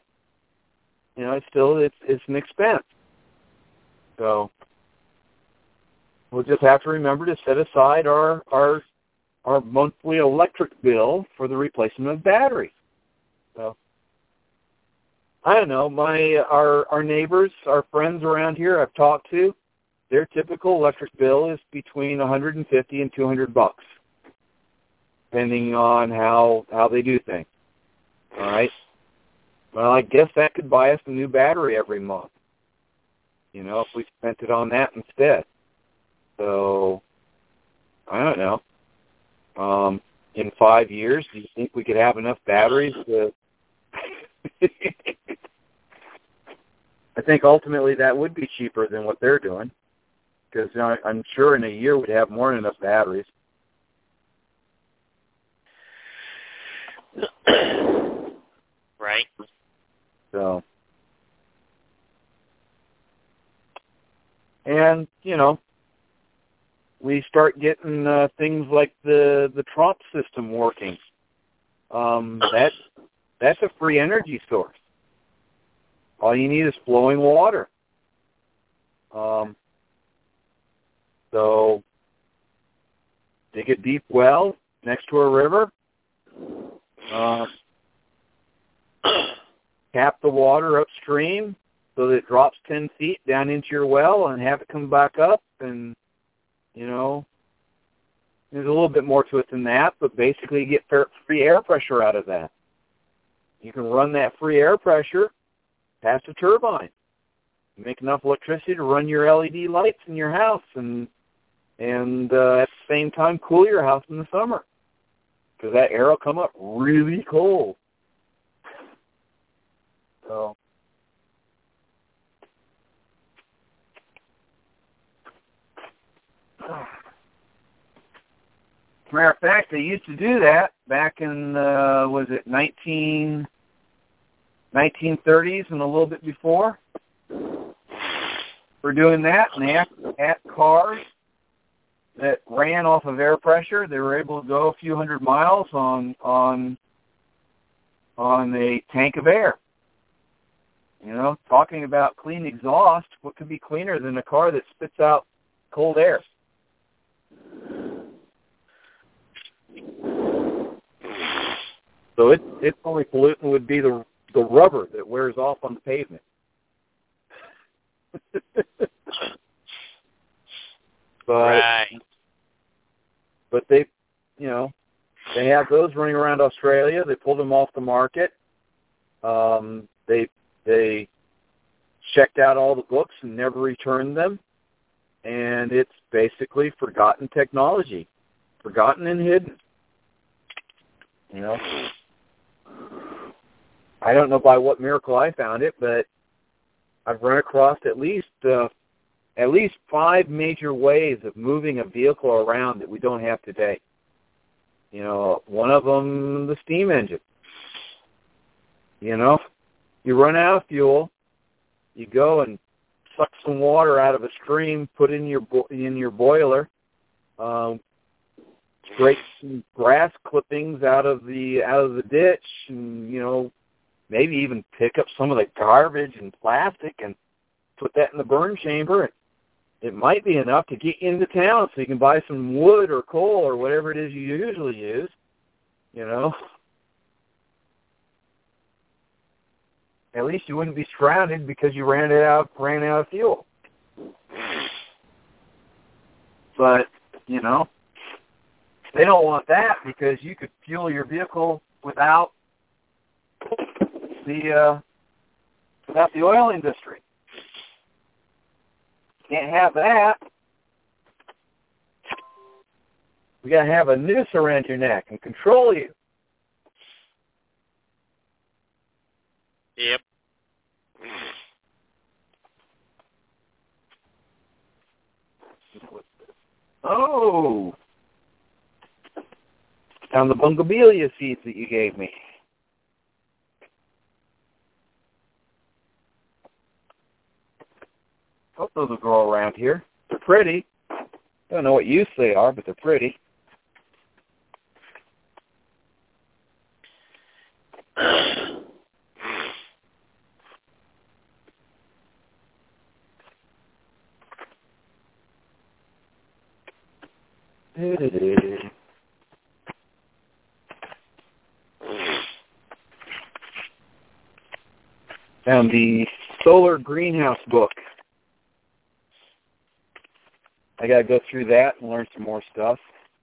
A: it's an expense. So we'll just have to remember to set aside our monthly electric bill for the replacement of batteries. So I don't know. Our neighbors, our friends around here I've talked to, their typical electric bill is between $150 and $200, depending on how they do things. All right. Well, I guess that could buy us a new battery every month. If we spent it on that instead. So I don't know. In 5 years, do you think we could have enough batteries to... I think ultimately that would be cheaper than what they're doing, because I'm sure in a year we'd have more than enough batteries. Right.
E: So, and, we start getting things like the Trump system working. That's a free energy source. All you need is flowing water. So dig a deep well next to a river. Tap the water upstream so that it drops 10 feet down into your well and have it come back up. And, there's a little bit more to it than that, but basically you get free air pressure out of that. You can run that free air pressure past a turbine. You make enough electricity to run your LED lights in your house and at the same time cool your house in the summer, because that air will come up really cold. So,
B: matter of fact, they used to do that back in, was it 1930s and a little bit before? We're doing that, and they had cars that ran off of air pressure. They were able to go a few hundred miles on a tank of air. You know, talking about clean exhaust, what could be cleaner than a car that spits out cold air?
E: So its only pollutant would be the rubber that wears off on the pavement.
A: Right.
E: But they have those running around Australia. They pulled them off the market. They checked out all the books and never returned them. And it's basically forgotten technology, forgotten and hidden. You know, I don't know by what miracle I found it, but I've run across at least 5 major ways of moving a vehicle around that we don't have today. You know, one of them, the steam engine. You know, you run out of fuel, you go and suck some water out of a stream, put in your boiler, scrape some grass clippings out of the ditch, and maybe even pick up some of the garbage and plastic and put that in the burn chamber. It might be enough to get you into town so you can buy some wood or coal or whatever it is you usually use, At least you wouldn't be stranded because you ran out of fuel. But, they don't want that because you could fuel your vehicle without the oil industry. Can't have that. We got to have a noose around your neck and control you.
A: Yep.
E: Oh, found the bungabelia seeds that you gave me. Hope those will grow around here. They're pretty. Don't know what use they are, but they're pretty. Found the solar greenhouse book. I got to go through that and learn some more stuff.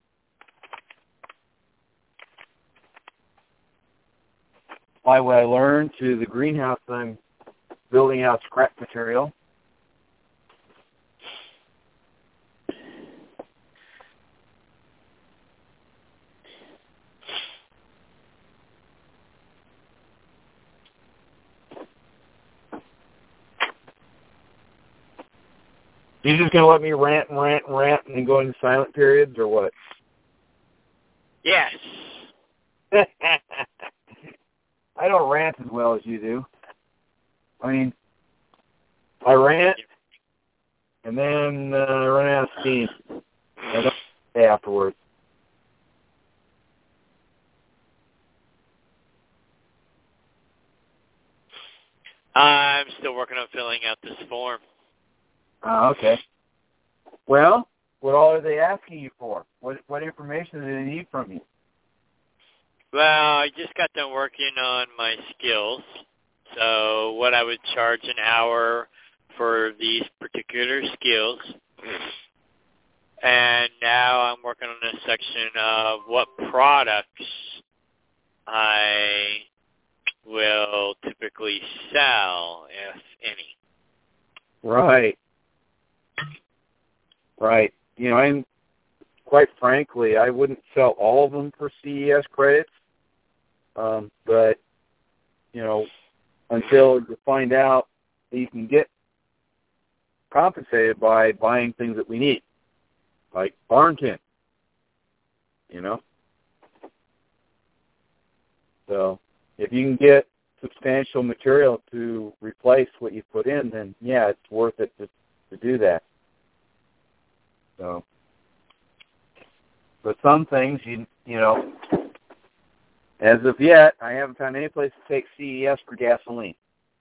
E: Apply what I learned to the greenhouse that I'm building out scrap material. You just going to let me rant and rant and rant and then go into silent periods, or what?
A: Yes.
E: I don't rant as well as you do. I mean, I rant, and then I run out of steam. I don't say afterwards.
A: I'm still working on filling out this form.
E: Oh, okay. Well, what all are they asking you for? What information do they need from you?
A: Well, I just got done working on my skills. So what I would charge an hour for these particular skills. And now I'm working on a section of what products I would
E: right? You know, and quite frankly, I wouldn't sell all of them for CES credits, but, you know, until you find out that you can get compensated by buying things that we need, like barn tin, you know. So if you can get substantial material to replace what you put in, then yeah, it's worth it to do that. So, but some things, you know, as of yet, I haven't found any place to take CES for gasoline.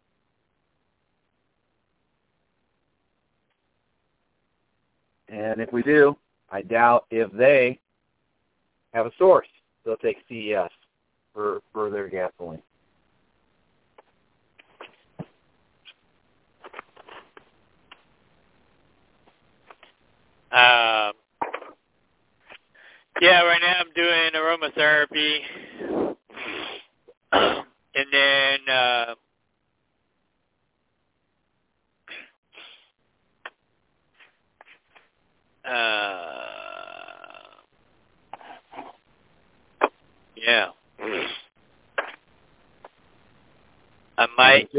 E: And if we do, I doubt if they have a source, they'll take CES for their gasoline.
A: Yeah, right now I'm doing aromatherapy, and then yeah, I might.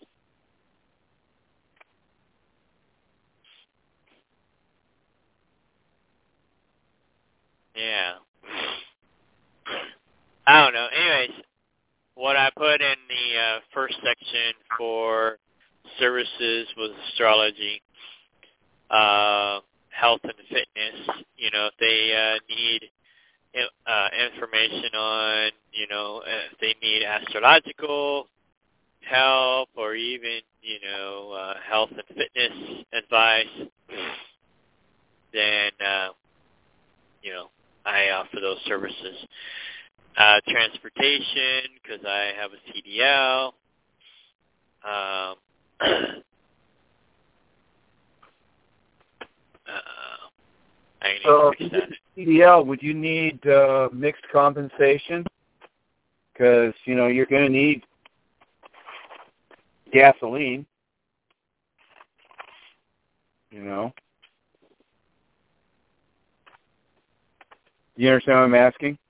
A: Yeah. I don't know. Anyways, what I put in the first section for services was astrology, health and fitness. You know, if they need information on, you know, if they need astrological help or even, you know, health and fitness advice, then, you know, I offer those services. Transportation, because I have a CDL.
E: So if you get a CDL, would you need mixed compensation? Because, you know, you're going to need gasoline, you know. You understand what I'm asking?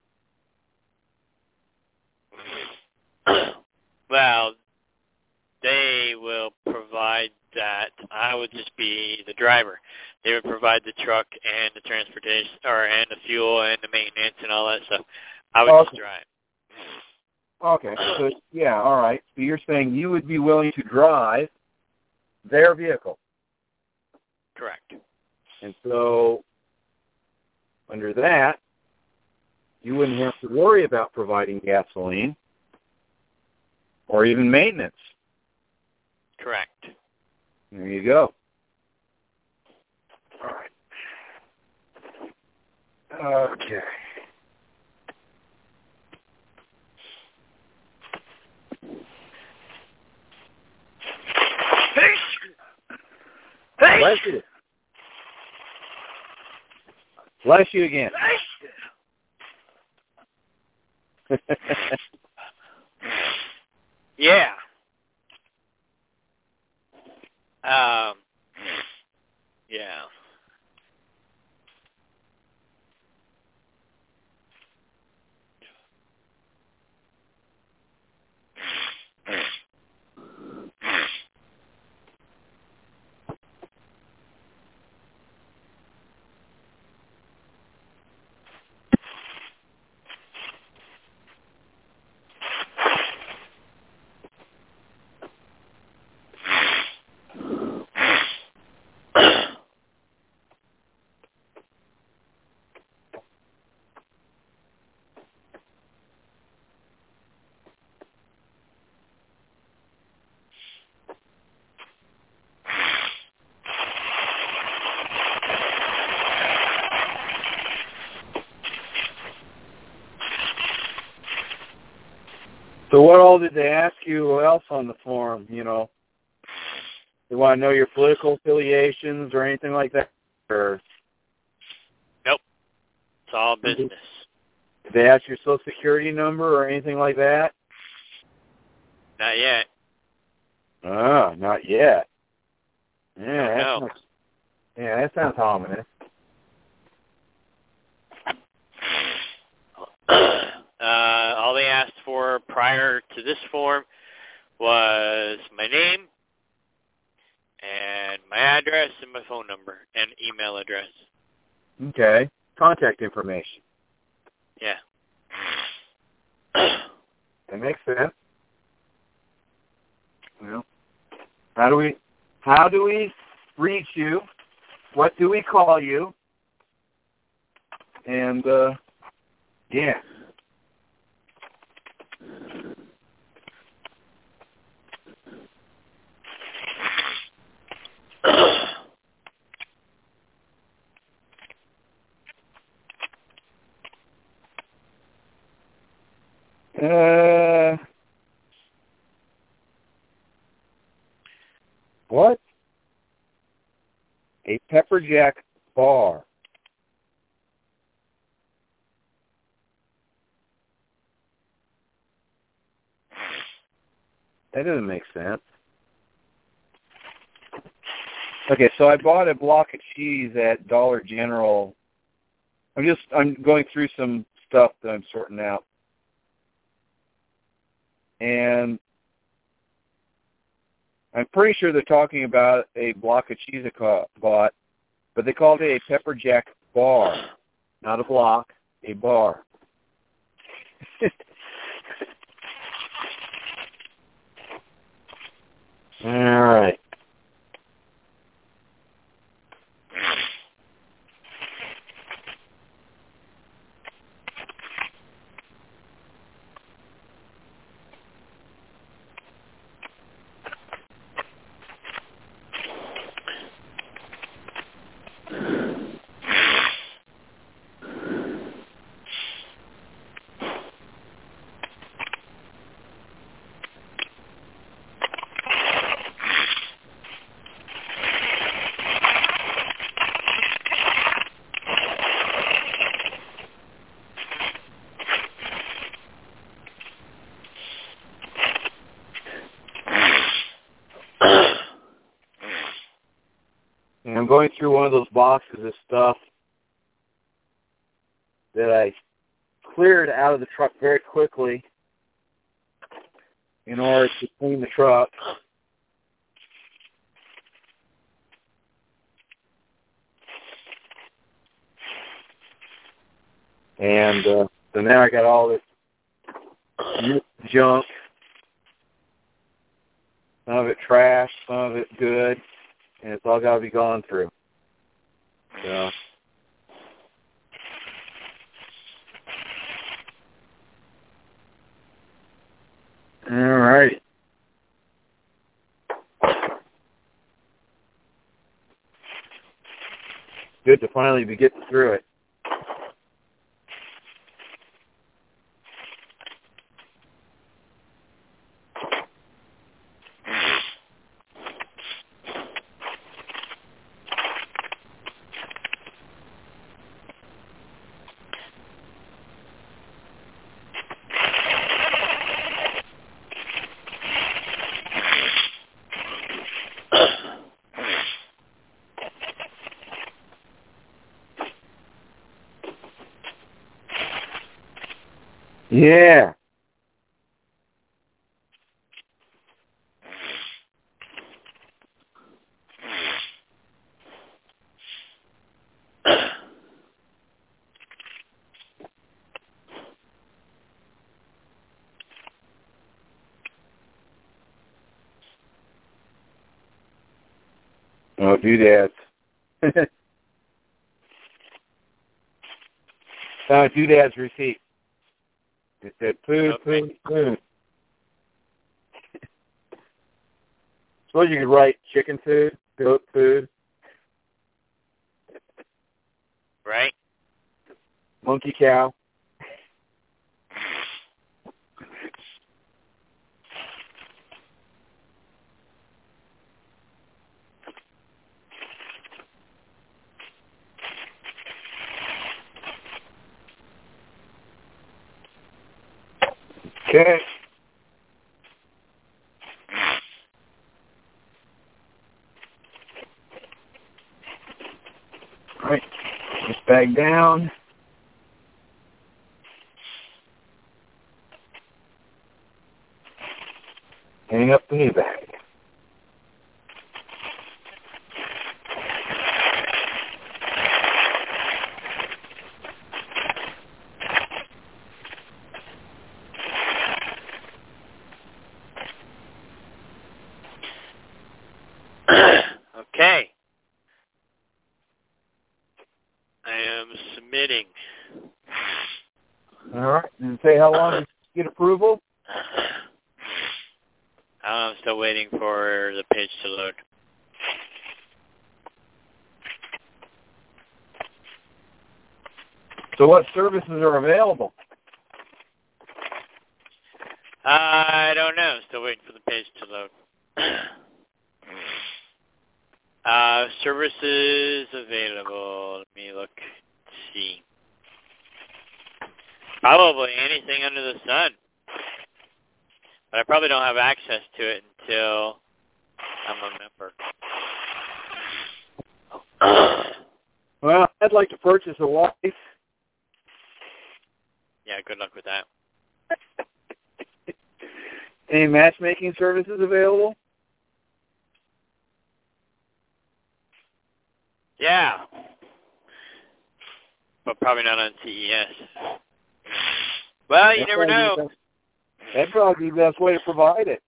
A: Well, they will provide that. I would just be the driver. They would provide the truck and the transportation, and the fuel and the maintenance and all that stuff. I would just drive.
E: Okay. So, yeah, all right. So you're saying you would be willing to drive their vehicle.
A: Correct.
E: And so, under that, you wouldn't have to worry about providing gasoline or even maintenance.
A: Correct.
E: There you go. All right. Okay. Bless you. Bless you again.
A: Yeah. Yeah.
E: So what all did they ask you else on the form, you know? They want to know your political affiliations or anything like that? Or
A: Nope. It's all business.
E: Did they ask your Social Security number or anything like that?
A: Not yet.
E: Ah, not yet. Yeah, Yeah, that sounds ominous.
A: All they asked for prior to this form was my name and my address and my phone number and email address.
E: Okay. Contact information.
A: Yeah.
E: That makes sense. Well, how do we reach you? What do we call you? And yeah. What? A pepper jack bar. That doesn't make sense. Okay, so I bought a block of cheese at Dollar General. I'm going through some stuff that I'm sorting out. And I'm pretty sure they're talking about a block of cheese I bought, but they called it a pepper jack bar. Not a block, a bar. All right. And I'm going through one of those boxes of stuff that I cleared out of the truck very quickly in order to clean the truck. And so now I got all this junk. Some of it trash, some of it good, and it's all got to be gone through. So. All right. Good to finally be getting through it. Yeah. Oh, doodads. Doodad's receipt. It said food, food, food. Suppose you could write chicken food, goat food.
A: Right.
E: Monkey cow. Okay. bag down. Hang up the new bag.
A: Okay. I am submitting.
E: All right. And say how long to get approval?
A: I'm still waiting for the page to load.
E: So what services are available?
A: I don't know. Still waiting for the page to load. Services available. Let me look. Let's see. Probably anything under the sun. But I probably don't have access to it until I'm a member.
E: Well, I'd like to purchase a wife.
A: Yeah, good luck with that.
E: Any matchmaking services available?
A: Yeah. But probably not on CES. Well, you never know.
E: That'd probably be the best way to provide it.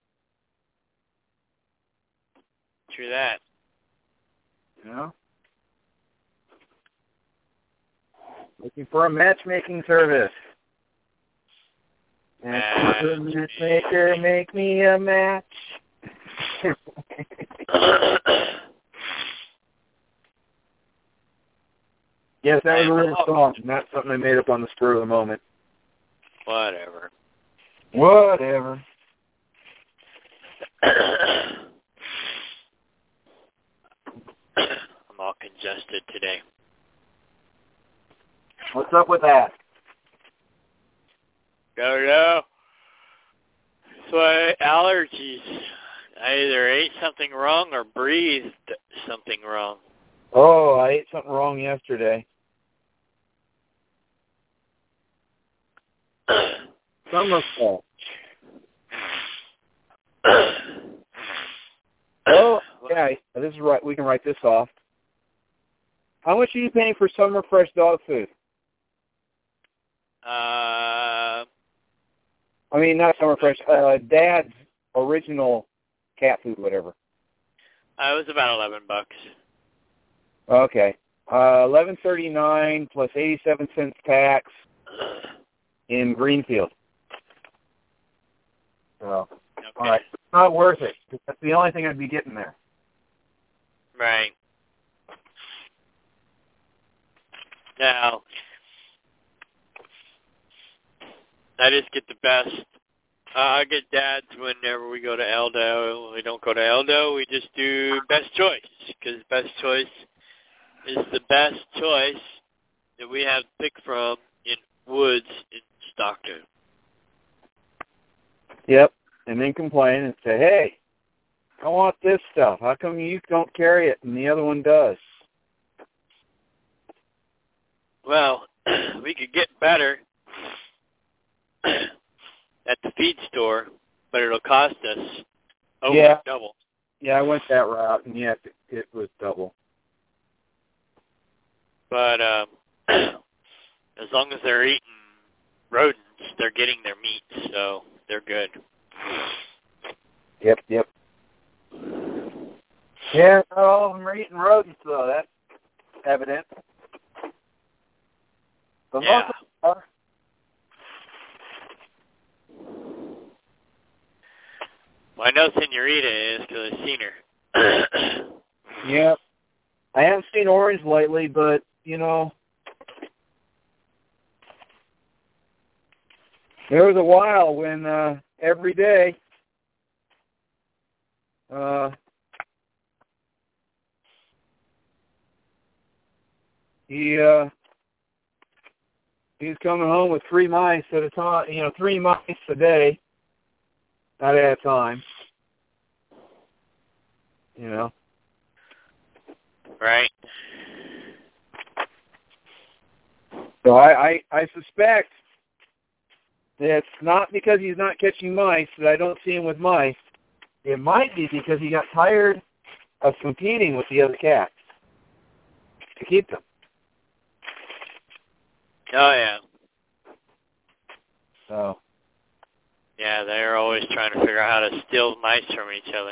A: True that.
E: You know? Looking for a matchmaking service. Matchmaker, make me a match. Yes, that was a real song, not something I made up on the spur of the moment.
A: Whatever. I'm all congested today.
E: What's up with that?
A: Don't know. It's my allergies. I either ate something wrong or breathed something wrong.
E: Oh, I ate something wrong yesterday. Somersault. Oh, yeah, this is right. We can write this off. How much are you paying for Summer Fresh dog food? I mean, not Summer Fresh. Dad's original cat food, whatever.
A: It was about $11.
E: Okay, $11.39 plus 87 cents tax in Greenfield. So,
A: Okay.
E: all right, it's not worth it. That's the only thing I'd be getting there.
A: Right. Now, I just get the best. I get Dad's whenever we go to Eldo. When we don't go to Eldo, we just do Best Choice, because Best Choice is the best choice that we have to pick from in Woods in Stockton.
E: Yep, and then complain and say, hey, I want this stuff. How come you don't carry it and the other one does?
A: Well, we could get better at the feed store, but it'll cost us over double.
E: Yeah, I went that route, and yeah, it was double.
A: But as long as they're eating rodents, they're getting their meat, so they're good.
E: Yep. Yeah, not all of them are eating rodents, though. That's evident. But most of them are.
A: Well, I know Senorita is because I've seen her.
E: Yeah. I haven't seen Orange lately, but, you know, there was a while when every day he was coming home with 3 mice at a time, 3 mice a day, not at a time,
A: Right.
E: So I suspect that it's not because he's not catching mice that I don't see him with mice. It might be because he got tired of competing with the other cats to keep them.
A: Oh, yeah.
E: So.
A: Yeah, they're always trying to figure out how to steal mice from each other.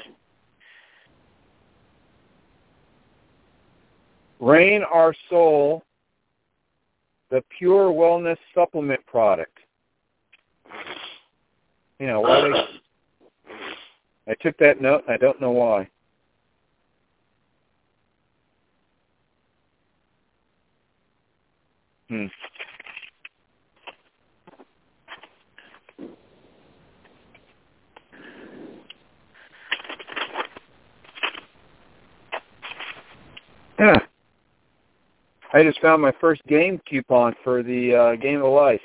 E: Rain Our Soul, the Pure Wellness Supplement product. You know, why I took that note, and I don't know why. Yeah. I just found my first game coupon for the Game of Life.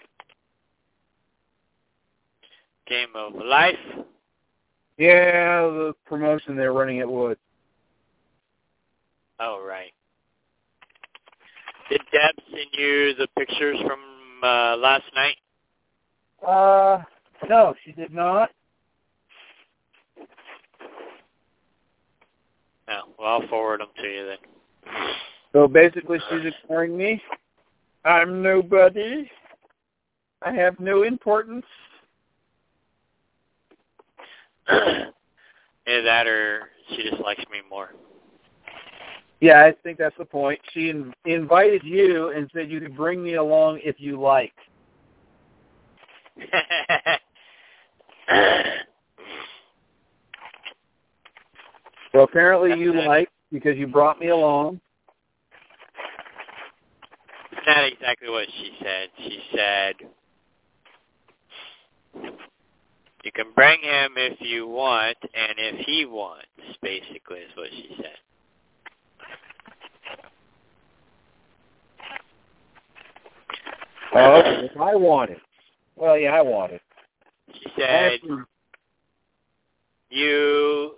A: Game of Life?
E: Yeah, the promotion they're running at Wood.
A: Oh, right. Did Deb send you the pictures from last night?
E: No, she did not.
A: No, well, I'll forward them to you then.
E: So basically she's ignoring me. I'm nobody. I have no importance.
A: Either that or she just likes me more.
E: Yeah, I think that's the point. She invited you and said you could bring me along if you like. So apparently you like because you brought me along.
A: Not exactly what she said. She said, you can bring him if you want and if he wants, basically is what she said.
E: Oh, if I want it. Well, yeah, I want it.
A: She said, you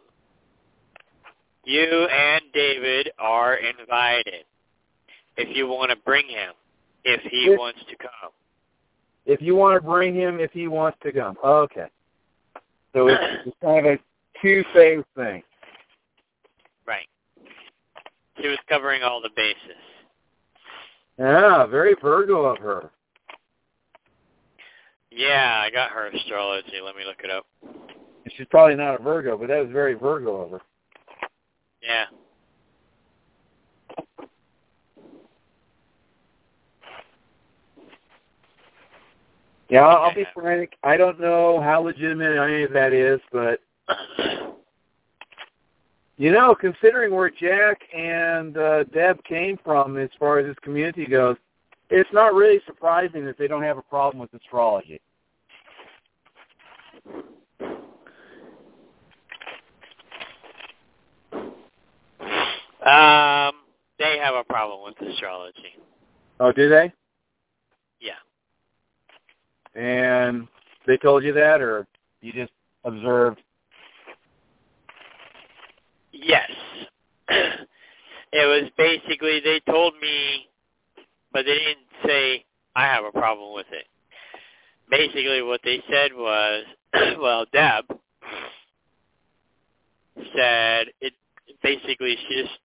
A: and David are invited if you want to bring him, if he wants to come.
E: If you want to bring him, if he wants to come. Okay. So it's kind of a two-phase thing.
A: Right. She was covering all the bases.
E: Yeah, very Virgo of her.
A: Yeah, I got her astrology. Let me look it up.
E: She's probably not a Virgo, but that was very Virgo of her.
A: Yeah.
E: Yeah, I'll be frank. I don't know how legitimate any of that is, but, you know, considering where Jack and Deb came from as far as this community goes, it's not really surprising that they don't have a problem with astrology.
A: They have a problem with astrology.
E: Oh, do they?
A: Yeah.
E: And they told you that, or you just observed?
A: Yes. It was basically, they told me, but they didn't say, I have a problem with it. Basically what they said was, well, Deb said, it basically she just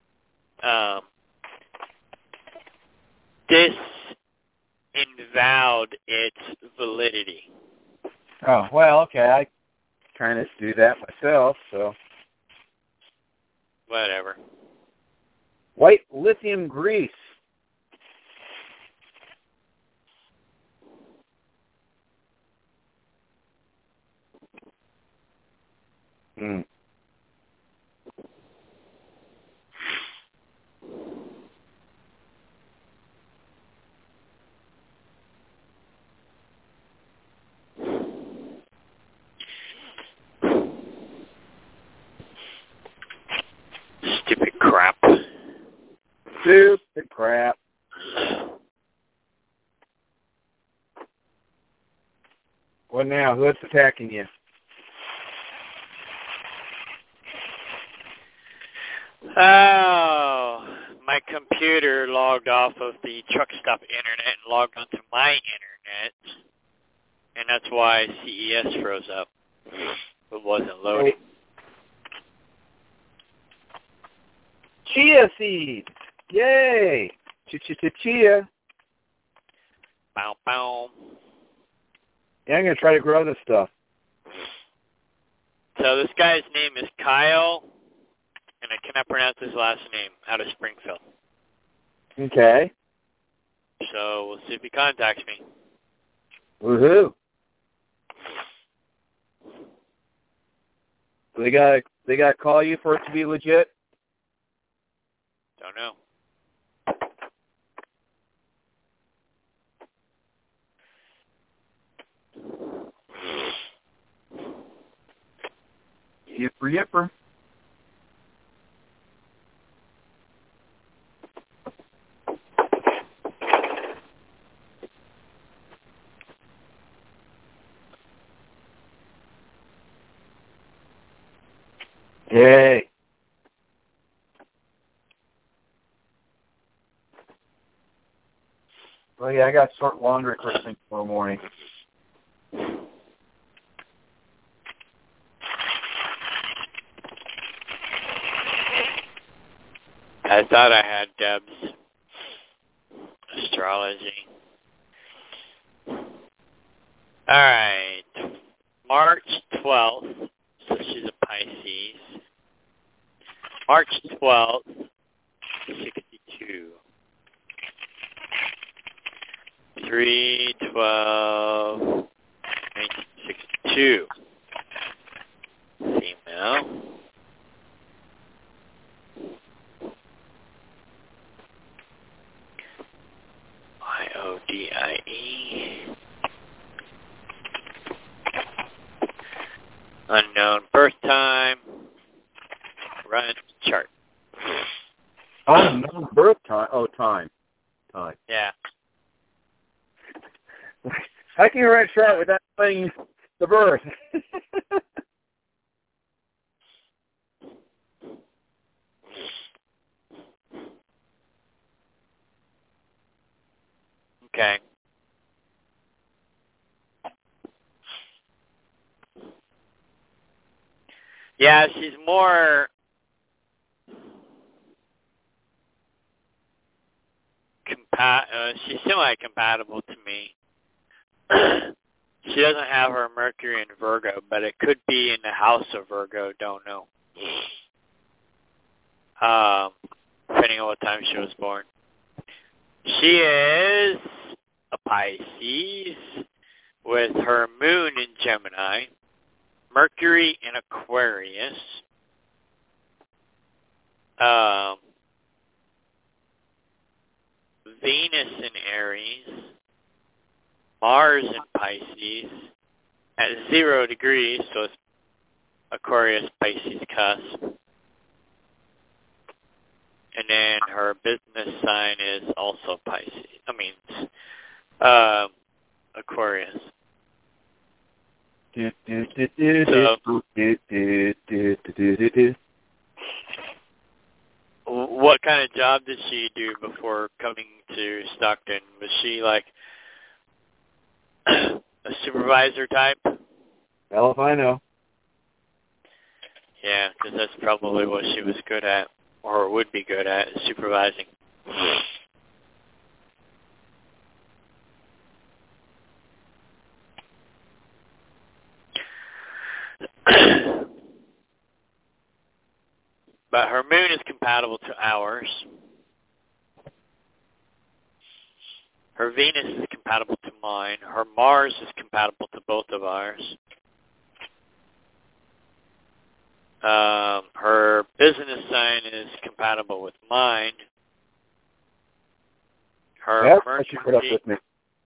A: disavowed its validity.
E: Oh, well, okay. I kind of do that myself, so.
A: Whatever.
E: White lithium grease. Mm.
A: Stupid crap.
E: Stupid crap. What now? Who's attacking you?
A: Oh, my my computer logged off of the truck stop internet and logged onto my internet, and that's why CES froze up. It wasn't loading.
E: Chia seeds. Yay. Chia.
A: Bow, bow.
E: Yeah, I'm going to try to grow this stuff.
A: So this guy's name is Kyle, and I cannot pronounce his last name, out of Springfield.
E: Okay.
A: So we'll see if he contacts me.
E: Woohoo. They got to call you for it to be legit?
A: Don't know.
E: Yipper. Yay. Well, yeah, I got to sort laundry first thing tomorrow morning.
A: I thought I had Deb's astrology. All right. March 12th. So she's a Pisces. March 12th, 62. 3/12/1962. Female. IODIE. Unknown birth time. Run chart.
E: Unknown birth time. Oh, time.
A: Yeah.
E: How can you write a chart without saying the birth?
A: Okay. Yeah, she's more she's semi-compatible to me. She doesn't have her Mercury in Virgo, but it could be in the house of Virgo, don't know. Depending on what time she was born. She is a Pisces with her moon in Gemini, Mercury in Aquarius, Venus in Aries, Mars in Pisces at 0 degrees, so it's Aquarius Pisces cusp. And then her business sign is also Pisces. Aquarius. What kind of job did she do before coming to Stockton? Was she like a supervisor type?
E: Well, if I know.
A: Yeah, because that's probably what she was good at, or would be good at, is supervising. But her moon is compatible to ours. Her Venus is compatible to mine. Her Mars is compatible to both of ours. Her business sign is compatible with mine. Her
E: That's
A: Mercury...
E: why she put up with me.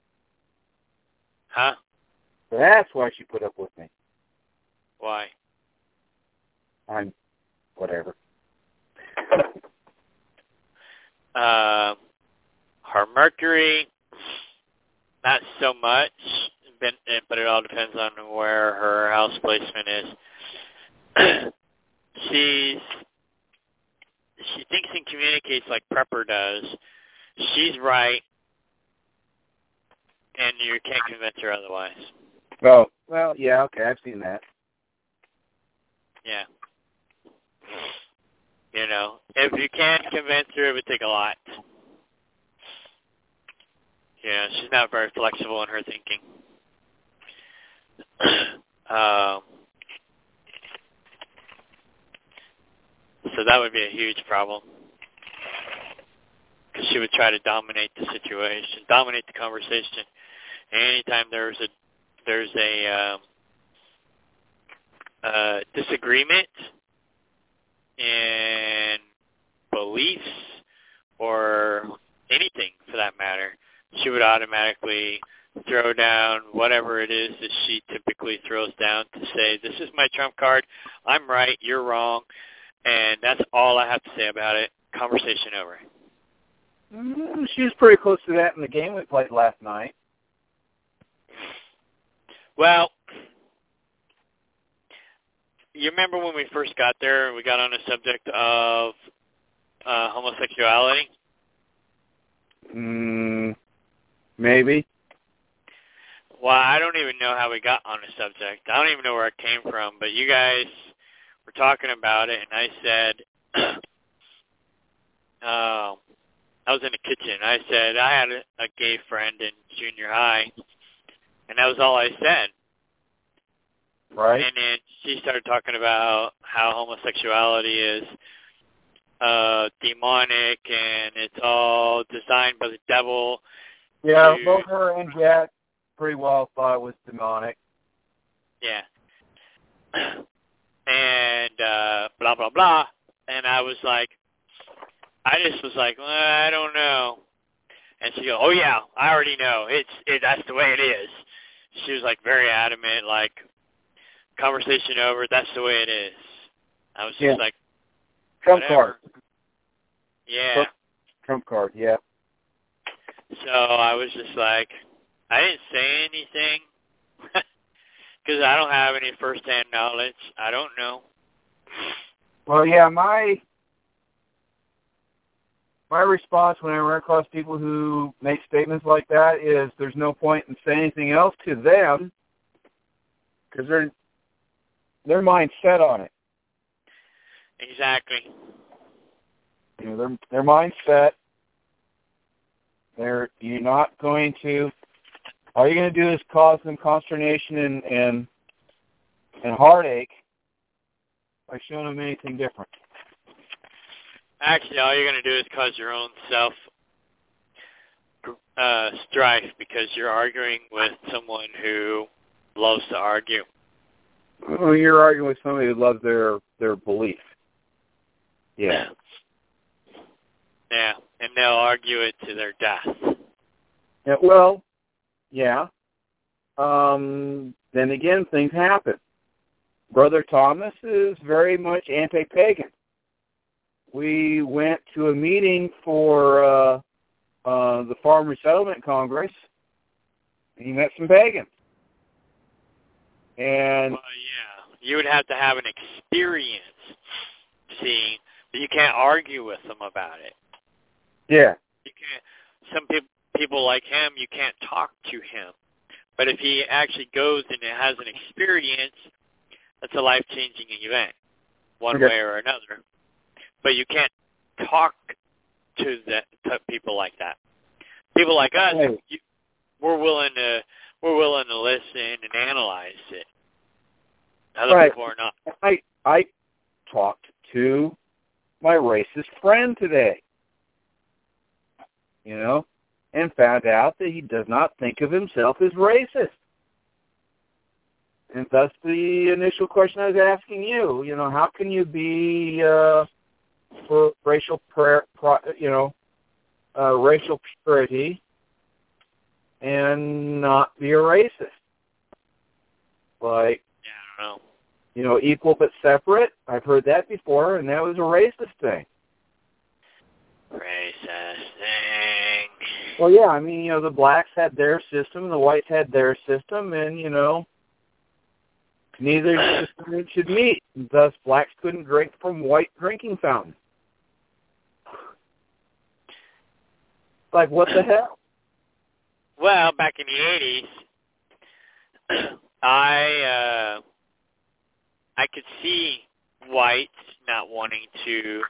A: Huh?
E: That's why she put up with me.
A: Why?
E: I'm whatever.
A: Her Mercury, not so much, but it all depends on where her house placement is. she thinks and communicates like Prepper does. She's right, and you can't convince her otherwise.
E: Oh, well, yeah, okay, I've seen that.
A: Yeah. You know, if you can't convince her, it would take a lot. Yeah, she's not very flexible in her thinking. So that would be a huge problem. Because she would try to dominate the situation, dominate the conversation. And anytime there's a disagreement in beliefs or anything for that matter, she would automatically throw down whatever it is that she typically throws down to say, this is my trump card, I'm right, you're wrong, and that's all I have to say about it. Conversation over.
E: She was pretty close to that in the game we played last night.
A: Well, you remember when we first got there, we got on the subject of homosexuality?
E: Maybe.
A: Well, I don't even know how we got on the subject. I don't even know where it came from, but you guys were talking about it, and I said, I was in the kitchen. I said I had a gay friend in junior high, and that was all I said.
E: Right.
A: And then she started talking about how homosexuality is demonic and it's all designed by the devil.
E: Yeah, both her and Jack pretty well thought it was demonic.
A: Yeah. And blah, blah, blah. And I was like, well, I don't know. And she goes, oh, yeah, I already know. That's the way it is. She was, like, very adamant, like, conversation over, that's the way it is. I was just like,
E: Trump
A: whatever.
E: card.
A: Yeah.
E: Trump card, yeah.
A: So I was just like, I didn't say anything because I don't have any first-hand knowledge. I don't know.
E: Well, yeah, my response when I run across people who make statements like that is there's no point in saying anything else to them because their mind's set on it.
A: Exactly.
E: You know, their mind's set. You're not going to. All you're going to do is cause them consternation and heartache by showing them anything different.
A: Actually, all you're going to do is cause your own self strife because you're arguing with someone who loves to argue.
E: Well, you're arguing with somebody who loves their belief. Yeah.
A: Yeah, and they'll argue it to their death.
E: Yeah, well, yeah. Then again, things happen. Brother Thomas is very much anti-pagan. We went to a meeting for the Farm Resettlement Congress, and he met some pagans. And
A: well, yeah, you would have to have an experience, see, but you can't argue with them about it.
E: Yeah.
A: You can't. Some people like him, you can't talk to him. But if he actually goes and has an experience, that's a life-changing event, one way or another. But you can't talk to people like that. People like us, we're willing to listen and analyze it. Other people are not.
E: I talked to my racist friend today, and found out that he does not think of himself as racist. And thus the initial question I was asking you, how can you be for racial racial purity and not be a racist? Like,
A: yeah, I don't know.
E: Equal but separate. I've heard that before, and that was a racist thing.
A: Racist thing.
E: Well, yeah, I mean, the blacks had their system, the whites had their system, and, neither system should meet. Thus, blacks couldn't drink from white drinking fountains. Like, what the hell?
A: Well, back in the 80s, I could see whites not wanting to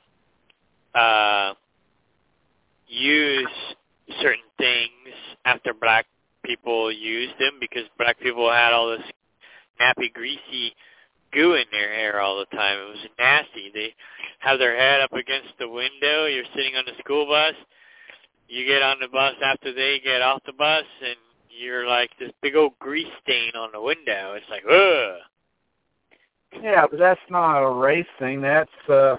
A: use certain things after black people used them, because black people had all this nappy, greasy goo in their hair all the time. It was nasty. They have their head up against the window. You're sitting on the school bus. You get on the bus after they get off the bus, and you're like this big old grease stain on the window. It's like, ugh.
E: Yeah, but that's not a race thing. That's a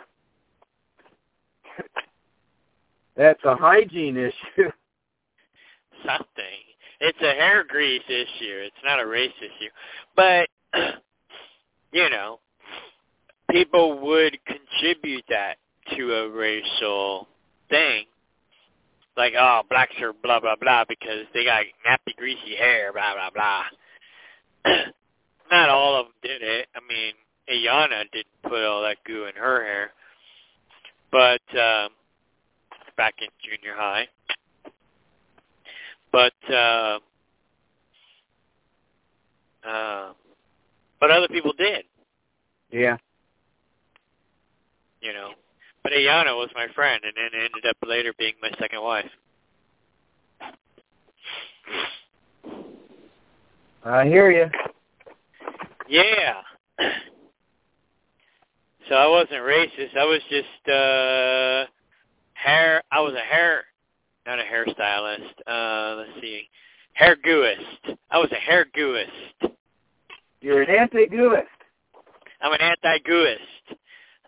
E: hygiene issue.
A: Something. It's a hair grease issue. It's not a race issue. But, you know, people would contribute that to a racial thing. Like, oh, blacks are blah, blah, blah, because they got nappy, greasy hair, blah, blah, blah. Not all of them did it. I mean, Ayanna didn't put all that goo in her hair. But, back in junior high. But other people did.
E: Yeah.
A: You know. But Ayanna was my friend, and then ended up later being my second wife.
E: I hear you.
A: Yeah. So I wasn't racist. I was just I was not a hairstylist. Let's see. Hair gooist. I was a hair gooist.
E: You're an anti-gooist.
A: I'm an anti-gooist.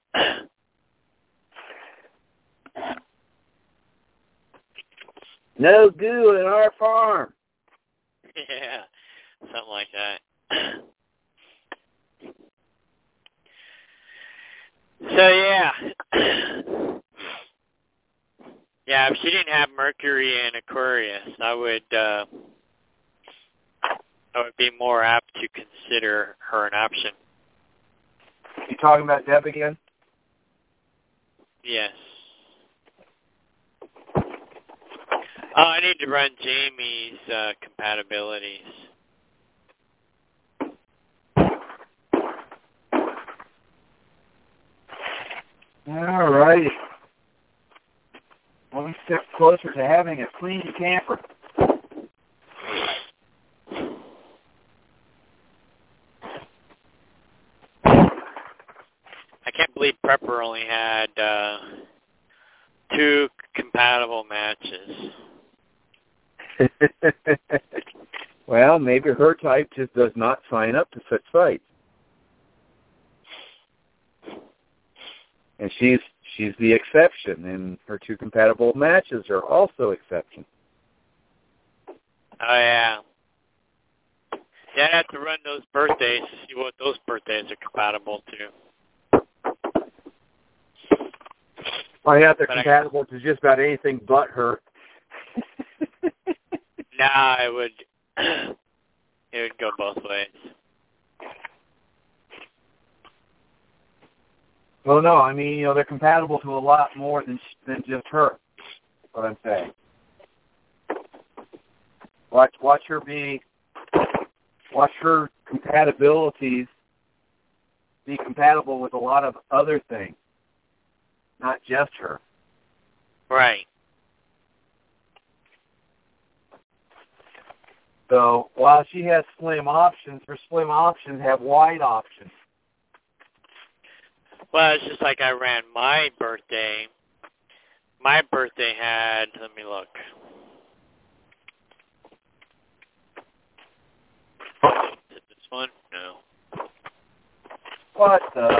E: No goo in our farm.
A: Yeah, something like that. So, yeah. Yeah, if she didn't have Mercury in Aquarius, I would be more apt to consider her an option.
E: You talking about Deb again?
A: Yes. Oh, I need to run Jamie's compatibilities.
E: All right. One step closer to having a clean camper.
A: I can't believe Prepper only had 2 compatible matches.
E: Well, maybe her type just does not sign up to such sites. And she's the exception, and her 2 compatible matches are also exception.
A: Oh, yeah. Yeah, I'd have to run those birthdays to see what those birthdays are compatible to.
E: Oh, yeah, they're compatible to just about anything but her.
A: Nah, it would go both ways.
E: Well, no, I mean, they're compatible to a lot more than just her. That's what I'm saying. Watch her compatibilities be compatible with a lot of other things, not just her.
A: Right.
E: So while she has slim options, her slim options have wide options.
A: Well, it's just like I ran my birthday. My birthday had, let me look. Is it this one? No.
E: What the?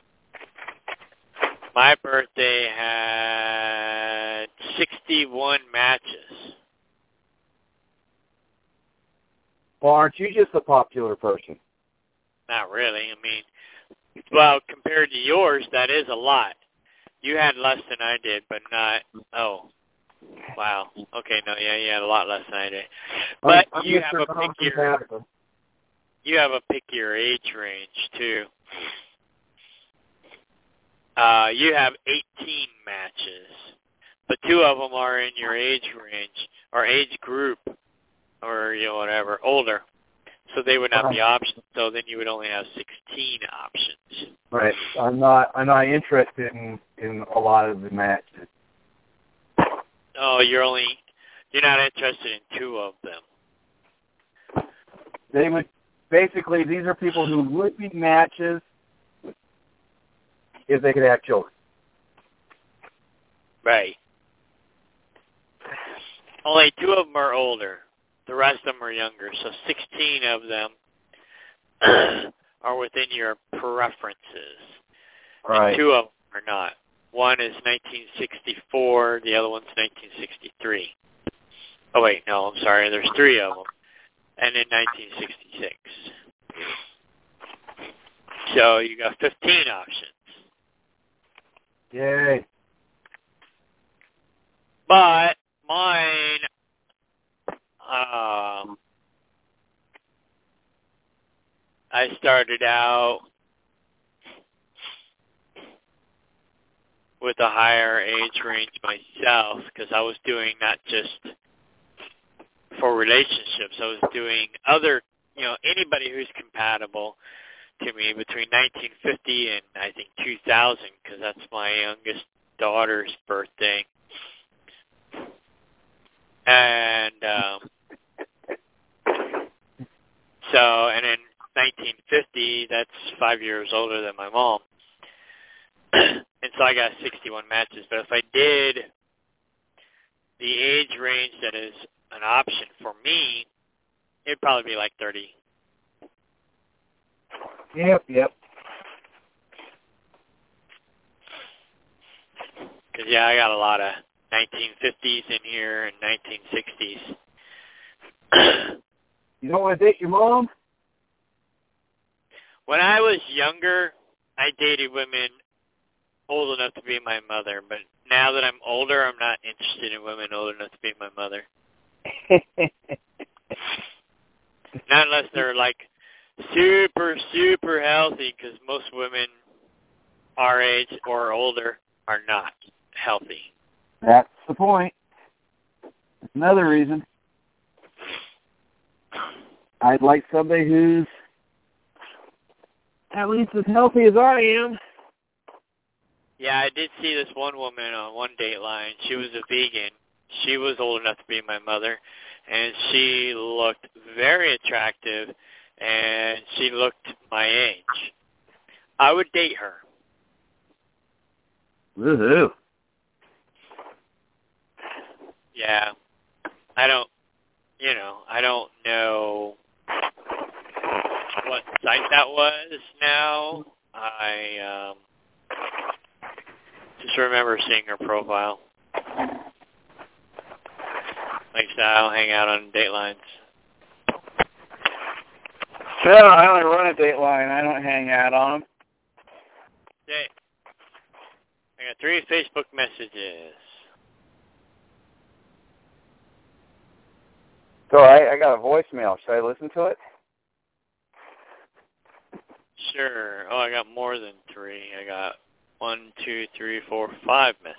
A: My birthday had 61 matches.
E: Well, aren't you just a popular person?
A: Not really. I mean, well, compared to yours, that is a lot. You had less than I did, but not, oh, wow. Okay, no, yeah, you had a lot less than I did. But you have a pickier age range, too. You have 18 matches, but 2 of them are in your age range or age group, or whatever, older. So they would not be options. So then you would only have 16 options.
E: Right. I'm not interested in a lot of the matches.
A: Oh, you're not interested in 2 of them.
E: They would basically, these are people who would be matches if they could have children.
A: Right. Only 2 of them are older. The rest of them are younger. So 16 of them are within your preferences.
E: Right.
A: And 2 of them are not. One is 1964. The other one's 1963. Oh, wait. No, I'm sorry. There's 3 of them. And in 1966. So you got 15 options.
E: Yay.
A: But mine, I started out with a higher age range myself because I was doing not just for relationships. I was doing other, anybody who's compatible to me between 1950 and I think 2000 because that's my youngest daughter's birthday. And and in 1950, that's 5 years older than my mom. And so I got 61 matches. But if I did the age range that is an option for me, it'd probably be like 30.
E: Yep.
A: Because, I got a lot of 1950s in here and 1960s.
E: You don't want to date your mom?
A: When I was younger, I dated women old enough to be my mother. But now that I'm older, I'm not interested in women old enough to be my mother. Not unless they're like super, super healthy, because most women our age or older are not healthy.
E: That's the point. Another reason. I'd like somebody who's at least as healthy as I am.
A: Yeah, I did see this one woman on one Dateline. She was a vegan. She was old enough to be my mother, and she looked very attractive, and she looked my age. I would date her.
E: Woohoo.
A: Yeah. I don't know what site that was now. I just remember seeing her profile. Like I said, I don't hang out on Datelines.
E: No, I only run a Dateline. I don't hang out on them.
A: Okay. I got 3 Facebook messages.
E: So I got a voicemail. Should I listen to it?
A: Sure. Oh, I got more than 3. I got 1, 2, 3, 4, 5 messages.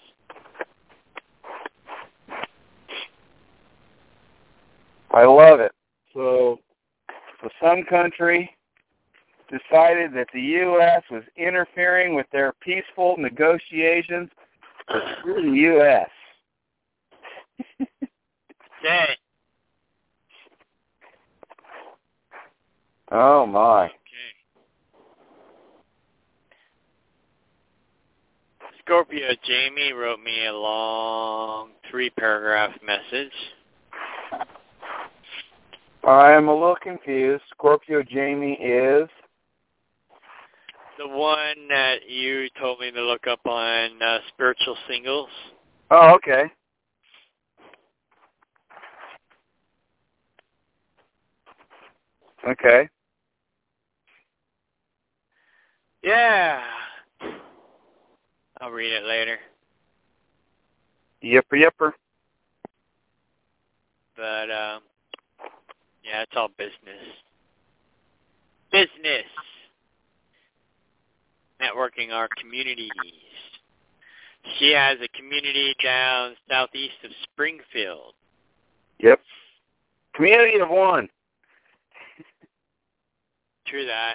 E: I love it. So some country decided that the U.S. was interfering with their peaceful negotiations. Screw the U.S.
A: Okay.
E: Oh, my.
A: Okay. Scorpio Jamie wrote me a long 3-paragraph message.
E: I'm a little confused. Scorpio Jamie is?
A: The one that you told me to look up on Spiritual Singles.
E: Oh, okay. Okay.
A: Yeah. I'll read it later.
E: Yipper.
A: But, yeah, it's all business. Business. Networking our communities. She has a community down southeast of Springfield.
E: Yep. Community of one.
A: True that.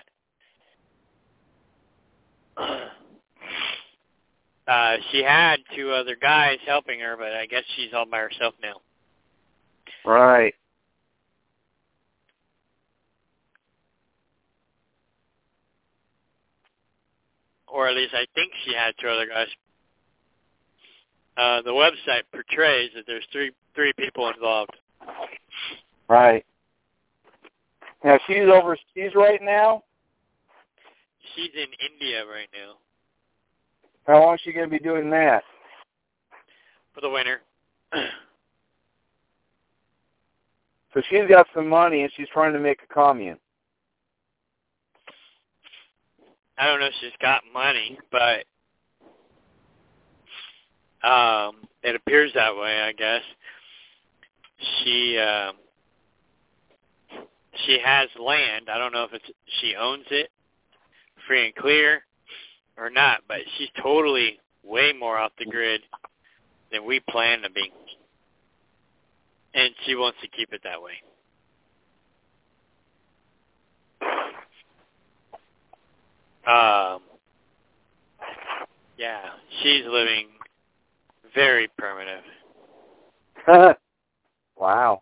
A: She had 2 other guys helping her, but I guess she's all by herself now.
E: Right.
A: Or at least I think she had 2 other guys. The website portrays that there's three people involved.
E: Right. Now she's overseas right now?
A: She's in India right now.
E: How long is she going to be doing that?
A: For the winter.
E: So she's got some money and she's trying to make a commune.
A: I don't know if she's got money, but it appears that way, I guess. She has land. I don't know if she owns it free and clear or not, but she's totally way more off the grid than we plan to be. And she wants to keep it that way. Yeah, she's living very primitive.
E: Wow.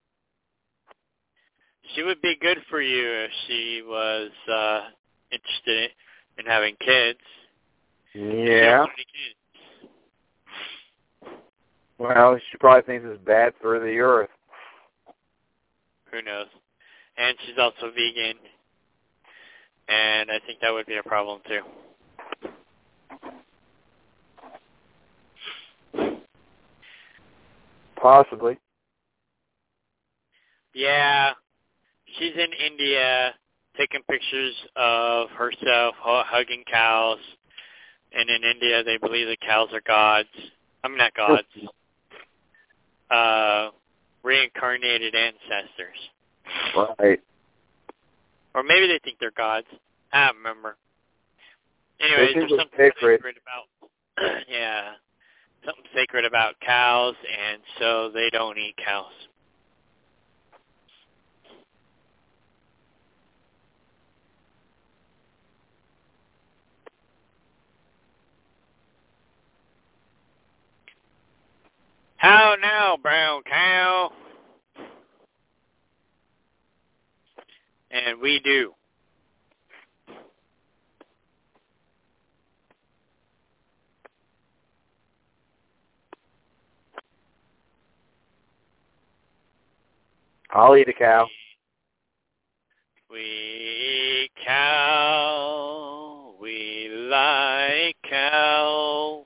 A: She would be good for you if she was interested in having kids.
E: Yeah. Well, she probably thinks it's bad for the earth.
A: Who knows? And she's also vegan. And I think that would be a problem too.
E: Possibly.
A: Yeah. She's in India taking pictures of herself hugging cows. And in India, they believe the cows are gods. I mean, not gods. Reincarnated ancestors.
E: Right.
A: Or maybe they think they're gods. I don't remember. Anyways, there's something sacred about, yeah, something sacred about cows, and so they don't eat cows. How now, brown cow? And we do.
E: I'll eat a cow.
A: We cow, we like cow.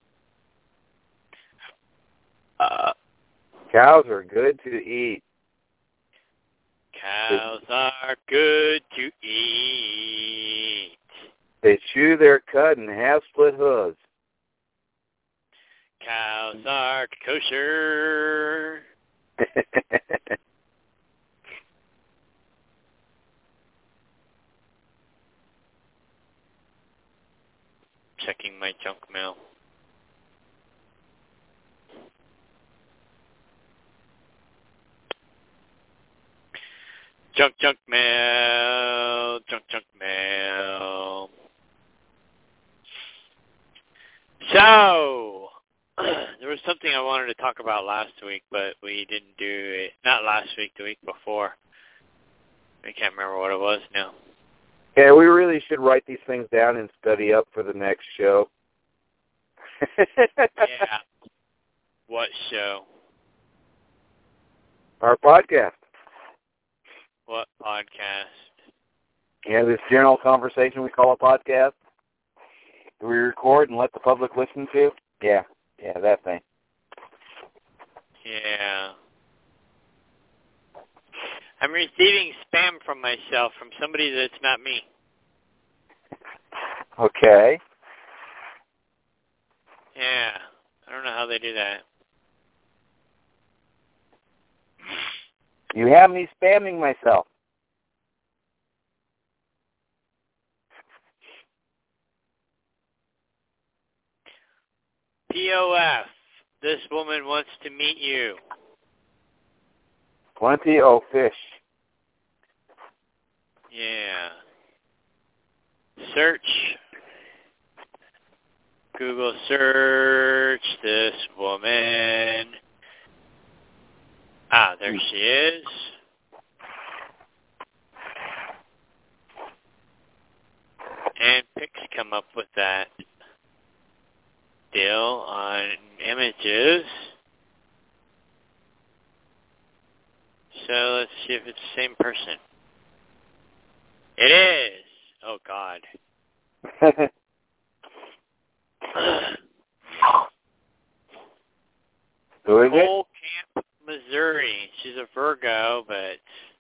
E: Cows are good to eat.
A: Cows are good to eat.
E: They chew their cud and have split hooves.
A: Cows are kosher. Checking my junk mail. Junk mail. Junk mail. So, there was something I wanted to talk about last week, but we didn't do it. Not last week, the week before. I can't remember what it was now.
E: Yeah, we really should write these things down and study up for the next show.
A: Yeah. What show?
E: Our podcast.
A: What podcast?
E: Yeah, this general conversation we call a podcast. Do we record and let the public listen to? Yeah, that thing.
A: Yeah. I'm receiving spam from myself from somebody that's not me.
E: Okay.
A: Yeah. I don't know how they do that.
E: You have me spamming myself.
A: POF. This woman wants to meet you.
E: Plenty of fish.
A: Yeah. Search. Google search this woman. Ah, there she is. And pics come up with that deal on images. So let's see if it's the same person. It is. Oh, God.
E: Who is it?
A: Cole Camp, Missouri. She's a Virgo, but...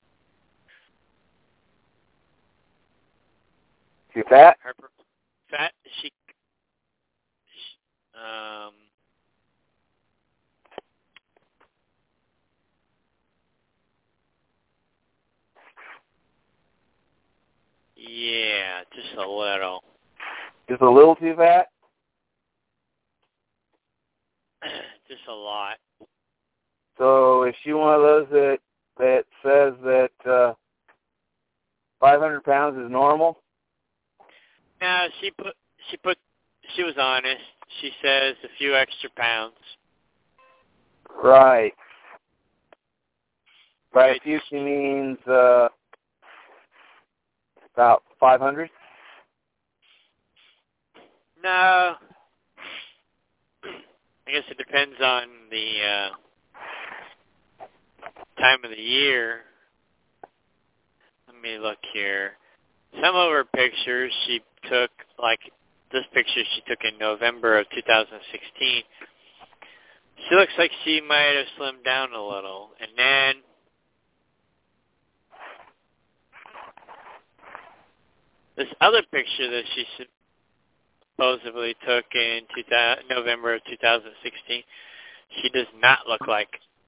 E: Too fat?
A: Her fat, yeah, just a little.
E: Just a little too fat?
A: Just a lot.
E: So is she one of those that says that 500 pounds is normal?
A: No, she was honest. She says a few extra pounds.
E: Right. By a few, she means about 500?
A: No. I guess it depends on the time of the year. Let me look here. Some of her pictures she took, like this picture she took in November of 2016. She looks like she might have slimmed down a little. And then this other picture that she supposedly took in November of 2016, she does not look like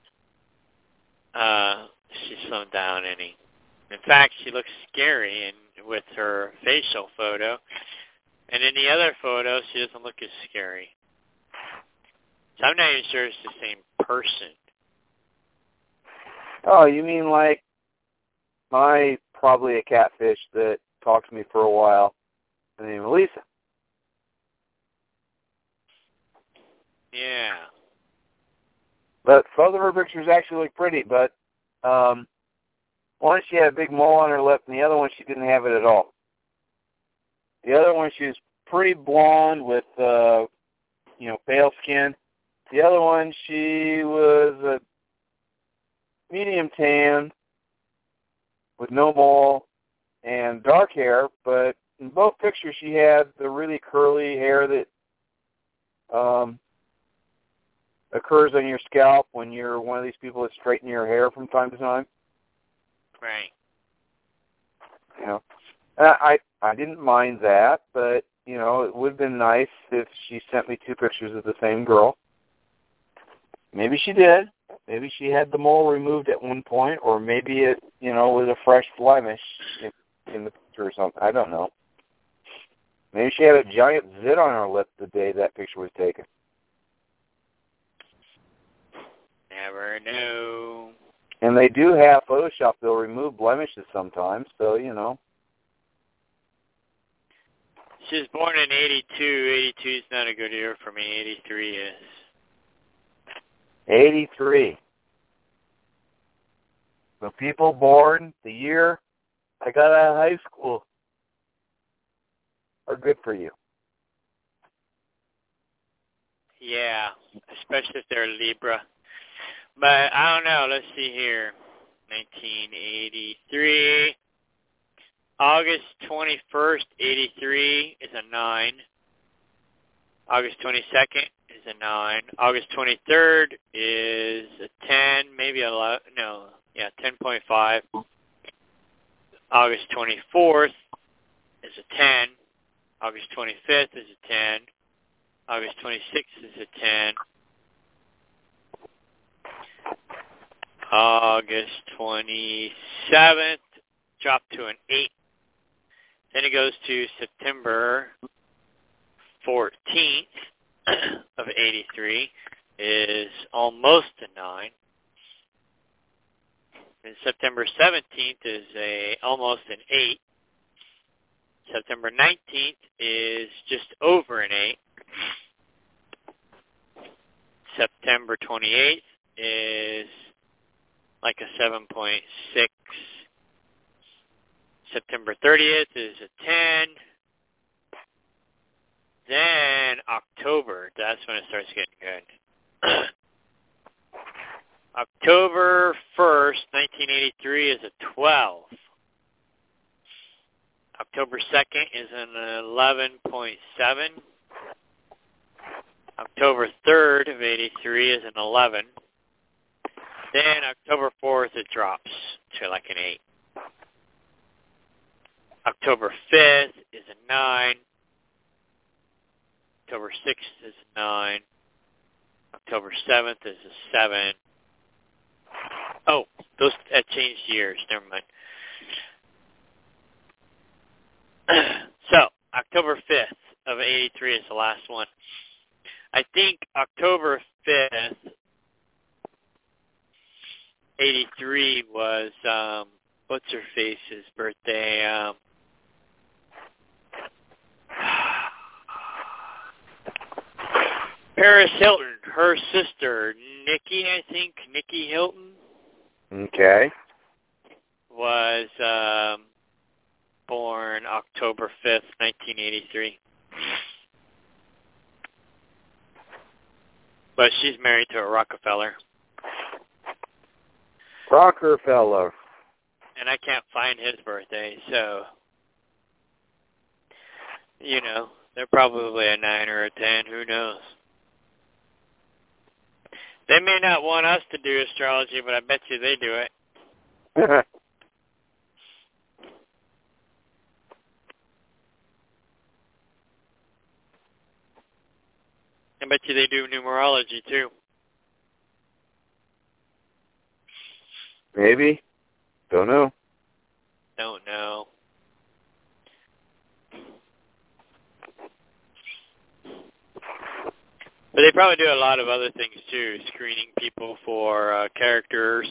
A: she slimmed down any. In fact, she looks scary with her facial photo. And in the other photo, she doesn't look as scary. So I'm not even sure it's the same person.
E: Oh, you mean like probably a catfish that talked to me for a while. Her name is Lisa.
A: Yeah.
E: But both of her pictures actually look pretty, but one she had a big mole on her lip, and the other one she didn't have it at all. The other one she was pretty blonde with pale skin. The other one she was a medium tan with no mole and dark hair, but in both pictures she had the really curly hair that occurs on your scalp when you're one of these people that straighten your hair from time to time.
A: Right.
E: I didn't mind that, but, it would have been nice if she sent me two pictures of the same girl. Maybe she did. Maybe she had the mole removed at one point, or maybe it, was a fresh blemish in the picture or something. I don't know. Maybe she had a giant zit on her lip the day that picture was taken.
A: Never knew.
E: And they do have Photoshop. They'll remove blemishes sometimes, so,
A: She was born in 82. 82 is not a good year for me. 83 is.
E: 83. The people born the year I got out of high school are good for you.
A: Yeah, especially if they're Libra. But I don't know. Let's see here. 1983. August 21st, 83 is a 9. August 22nd is a 9. August 23rd is a 10, maybe a 11. No, yeah, 10.5. August 24th is a 10. August 25th is a 10. August 26th is a 10. August 27th dropped to an 8. Then it goes to September 14th, of 83 is almost a 9. And September 17th is almost an 8. September 19th is just over an 8. September 28th is like a 7.6. September 30th is a 10. Then October, that's when it starts getting good. October 1st, 1983 is a 12. October 2nd is an 11.7. October 3rd of 83 is an 11. Then October 4th, it drops to like an 8. October 5th is a 9. October 6th is a 9. October 7th is a 7. Oh, that changed years. Never mind. So, October 5th of 83 is the last one. I think October 5th, 83 was, what's her face's birthday? Paris Hilton, her sister, Nikki, I think, Nikki Hilton.
E: Okay.
A: Was born October 5th, 1983. But she's married to a Rockefeller.
E: Rockefeller.
A: And I can't find his birthday, so, you know, they're probably a 9 or a 10, who knows. They may not want us to do astrology, but I bet you they do it. I bet you they do numerology, too.
E: Maybe. Don't know.
A: Don't know. But they probably do a lot of other things, too, screening people for characters,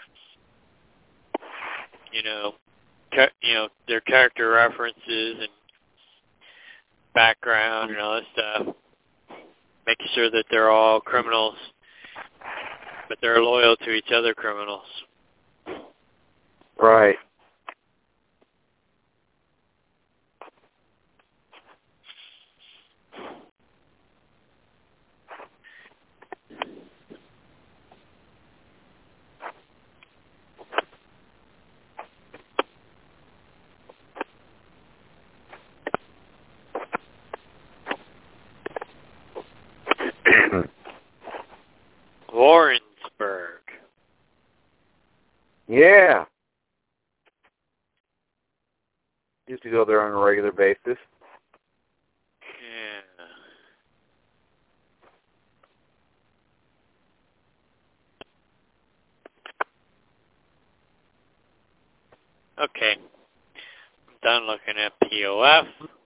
A: their character references and background and all that stuff. Making sure that they're all criminals, but they're loyal to each other criminals.
E: Right.
A: Warrensburg.
E: Yeah. Used to go there on a regular basis.
A: Yeah. Okay. I'm done looking at POF.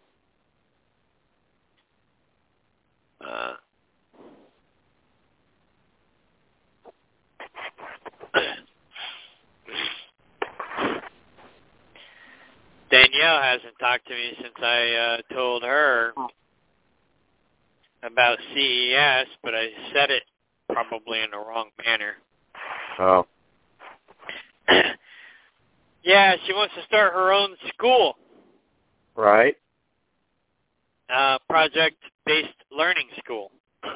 A: Danielle hasn't talked to me since I told her about CES, but I said it probably in the wrong manner.
E: Oh.
A: Yeah, she wants to start her own school.
E: Right.
A: Project-based learning school.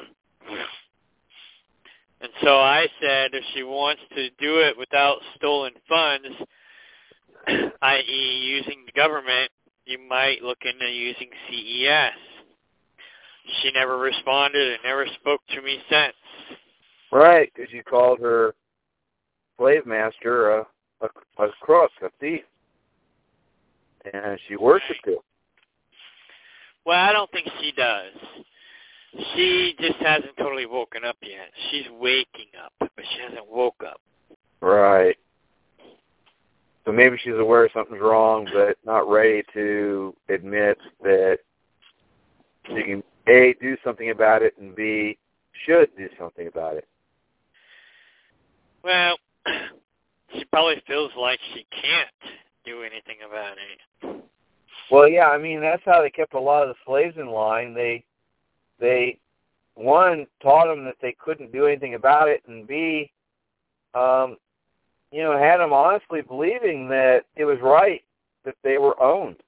A: And so I said if she wants to do it without stolen funds, i.e. using the government, you might look into using CES. She never responded and never spoke to me since.
E: Right, because you called her slave master a crook, a thief. And she worshipped him.
A: Well, I don't think she does. She just hasn't totally woken up yet. She's waking up, but she hasn't woke up.
E: Right. So maybe she's aware something's wrong, but not ready to admit that she can A, do something about it, and B, should do something about it?
A: Well, she probably feels like she can't do anything about it.
E: Well, yeah, I mean, that's how they kept a lot of the slaves in line. They one, taught them that they couldn't do anything about it, and B, had them honestly believing that it was right that they were owned.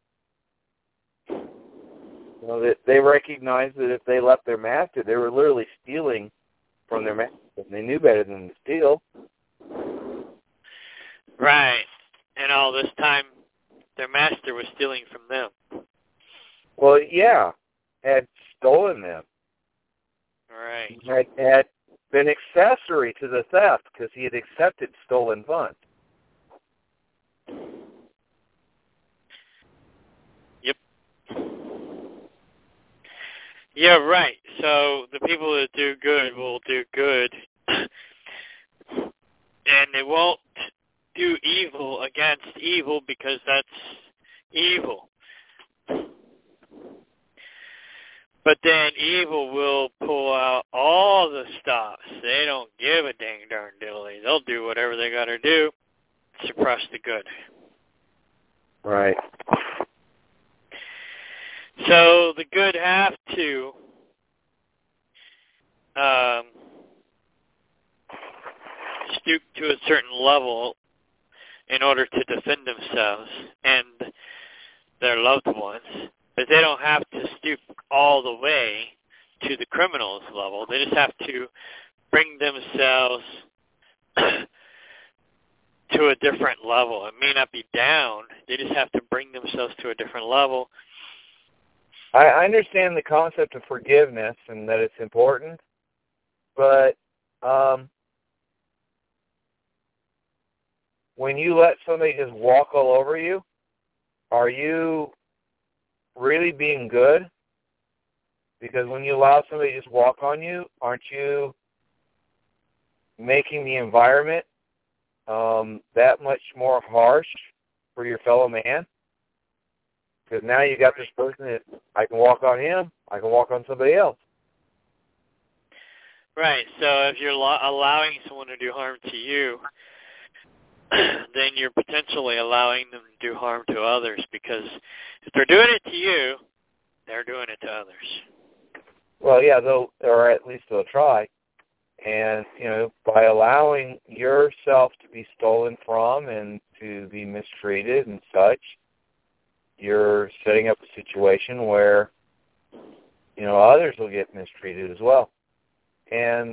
E: That they recognized that if they left their master, they were literally stealing from their master, and they knew better than to steal.
A: Right. And all this time, their master was stealing from them.
E: Well, yeah, had stolen them.
A: Right.
E: Had been accessory to the theft because he had accepted stolen funds.
A: Yep. Yeah, right. So the people that do good will do good, and they won't do evil against evil because that's evil. But then evil will pull out all the stops. They don't give a dang darn diddly. They'll do whatever they got to do to suppress the good.
E: Right.
A: So the good have to stoop to a certain level in order to defend themselves and their loved ones. But they don't have to stoop all the way to the criminal's level. They just have to bring themselves to a different level. It may not be down. They just have to bring themselves to a different level.
E: I understand the concept of forgiveness and that it's important, but when you let somebody just walk all over you, are you really being good? Because when you allow somebody to just walk on you, aren't you making the environment that much more harsh for your fellow man? Because now you got this person that I can walk on him, I can walk on somebody else.
A: Right. So if you're allowing someone to do harm to you, then you're potentially allowing them to do harm to others, because if they're doing it to you, they're doing it to others.
E: Well, yeah, or at least they'll try. And, by allowing yourself to be stolen from and to be mistreated and such, you're setting up a situation where, others will get mistreated as well. And,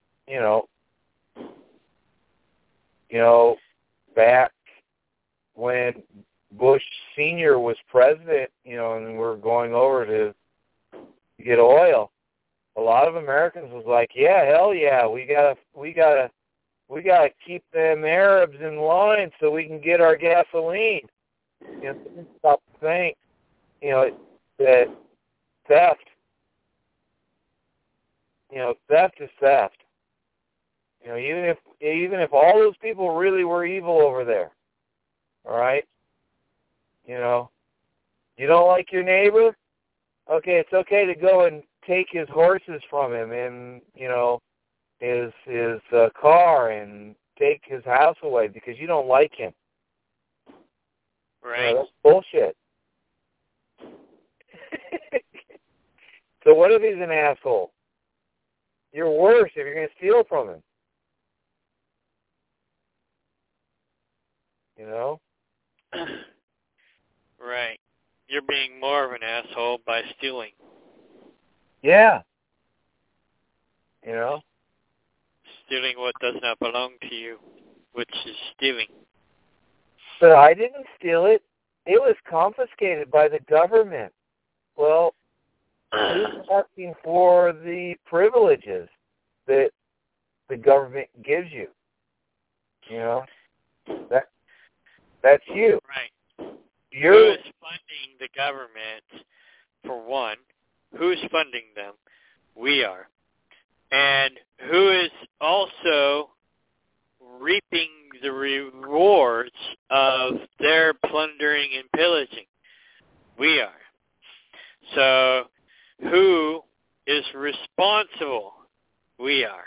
E: back when Bush Sr. was president, and we're going over to get oil, a lot of Americans was like, yeah, hell yeah, we gotta keep them Arabs in line so we can get our gasoline. Stop to think, that theft, theft is theft. Even if all those people really were evil over there, all right? You don't like your neighbor? Okay, it's okay to go and take his horses from him and, his car and take his house away because you don't like him.
A: Right.
E: That's bullshit. So what if he's an asshole? You're worse if you're going to steal from him.
A: Right. You're being more of an asshole by stealing.
E: Yeah.
A: Stealing what does not belong to you, which is stealing.
E: But I didn't steal it. It was confiscated by the government. Well, who's asking for the privileges that the government gives you? That's you.
A: Right.
E: Who
A: is funding the government, for one? Who's funding them? We are. And who is also reaping the rewards of their plundering and pillaging? We are. So who is responsible? We are.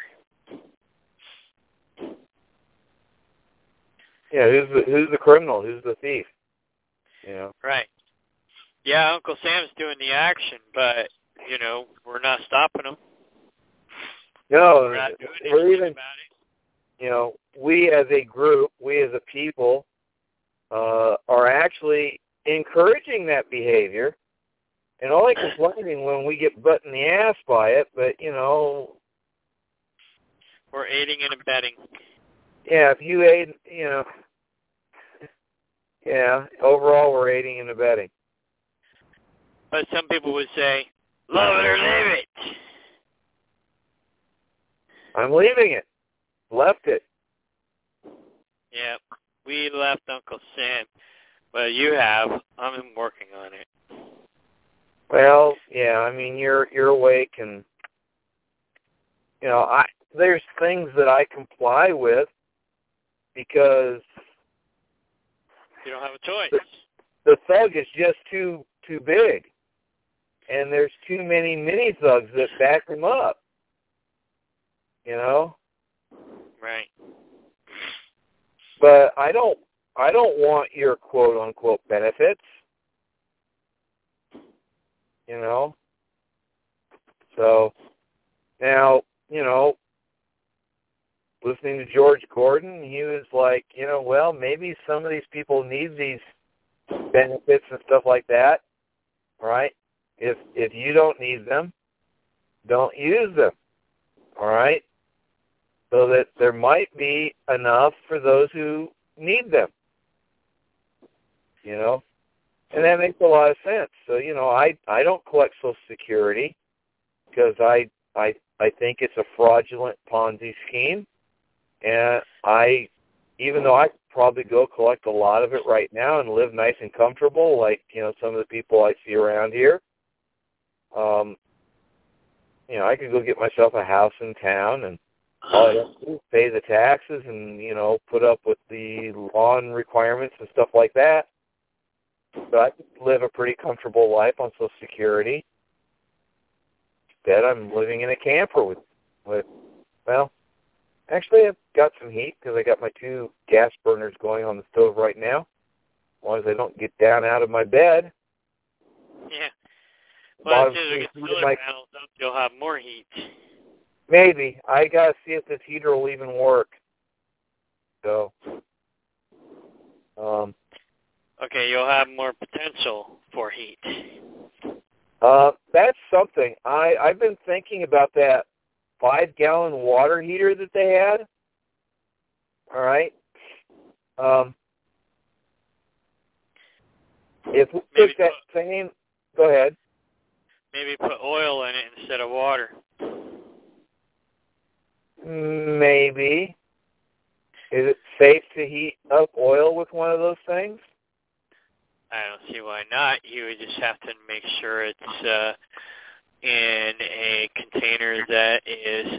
E: Yeah, who's the criminal? Who's the thief? You know.
A: Right. Yeah, Uncle Sam's doing the action, but, you know, we're not stopping him.
E: No,
A: We're not doing
E: or
A: anything
E: even,
A: about it.
E: you know, we as a group, we as a people, are actually encouraging that behavior, and only complaining when we get butt in the ass by it. But you know,
A: We're aiding and abetting.
E: yeah, if you aid, you know, yeah, overall we're aiding and abetting.
A: But some people would say, love it or leave it.
E: I'm leaving it. Left it.
A: Yeah, we left Uncle Sam. Well, you have. I'm working on it.
E: Well, yeah, I mean you're awake, and you know, there's things that I comply with because
A: You don't have a choice.
E: the thug is just too big, and there's too many mini thugs that back him up. You know.
A: Right.
E: But I don't want your quote unquote benefits. You know. So now, you know, listening to George Gordon, he was like, you know, well, maybe some of these people need these benefits and stuff like that, right? If you don't need them, don't use them, all right? So that there might be enough for those who need them, you know? And that makes a lot of sense. So, you know, I don't collect Social Security because I think it's a fraudulent Ponzi scheme. And even though I could probably go collect a lot of it right now and live nice and comfortable, like, you know, some of the people I see around here, you know, I could go get myself a house in town, and all I have to do is pay the taxes and, you know, put up with the lawn requirements and stuff like that. So I could live a pretty comfortable life on Social Security. Instead, I'm living in a camper with well, actually, I've got some heat because I got my 2 gas burners going on the stove right now. As long as I don't get down out of my bed.
A: Yeah. Well, as soon as we get solar panels up, you'll have more heat.
E: Maybe. I got to see if this heater will even work. So,
A: okay, you'll have more potential for heat.
E: that's something. I've been thinking about that 5-gallon water heater that they had. All right. If we took that same, go ahead.
A: Maybe put oil in it instead of water.
E: Maybe. Is it safe to heat up oil with one of those things?
A: I don't see why not. You would just have to make sure it's in a container that is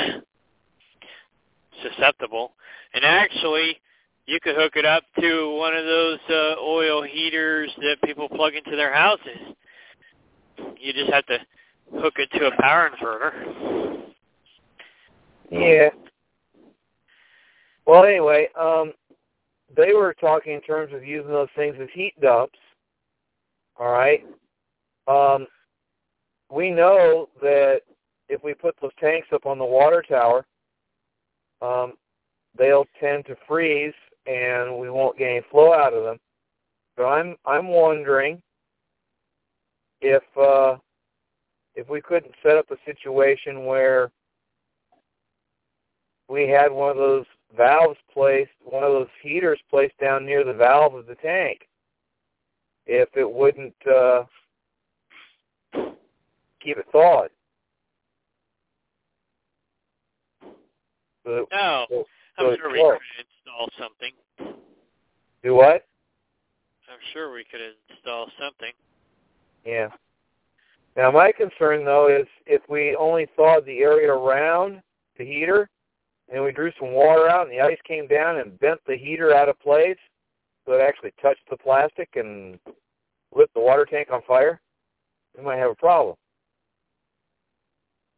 A: susceptible. And actually, you could hook it up to one of those oil heaters that people plug into their houses. You just have to hook it to a power inverter.
E: Yeah. Well, anyway, they were talking in terms of using those things as heat dumps. All right. We know that if we put those tanks up on the water tower, they'll tend to freeze, and we won't get any flow out of them. So I'm wondering if we couldn't set up a situation where we had one of those valves placed, one of those heaters placed down near the valve of the tank, if it wouldn't keep it thawed. So,
A: no, I'm sure we could install something.
E: Do what?
A: I'm sure we could install something.
E: Yeah. Now, my concern, though, is if we only thawed the area around the heater, and we drew some water out, and the ice came down and bent the heater out of place, so it actually touched the plastic and lit the water tank on fire, we might have a problem.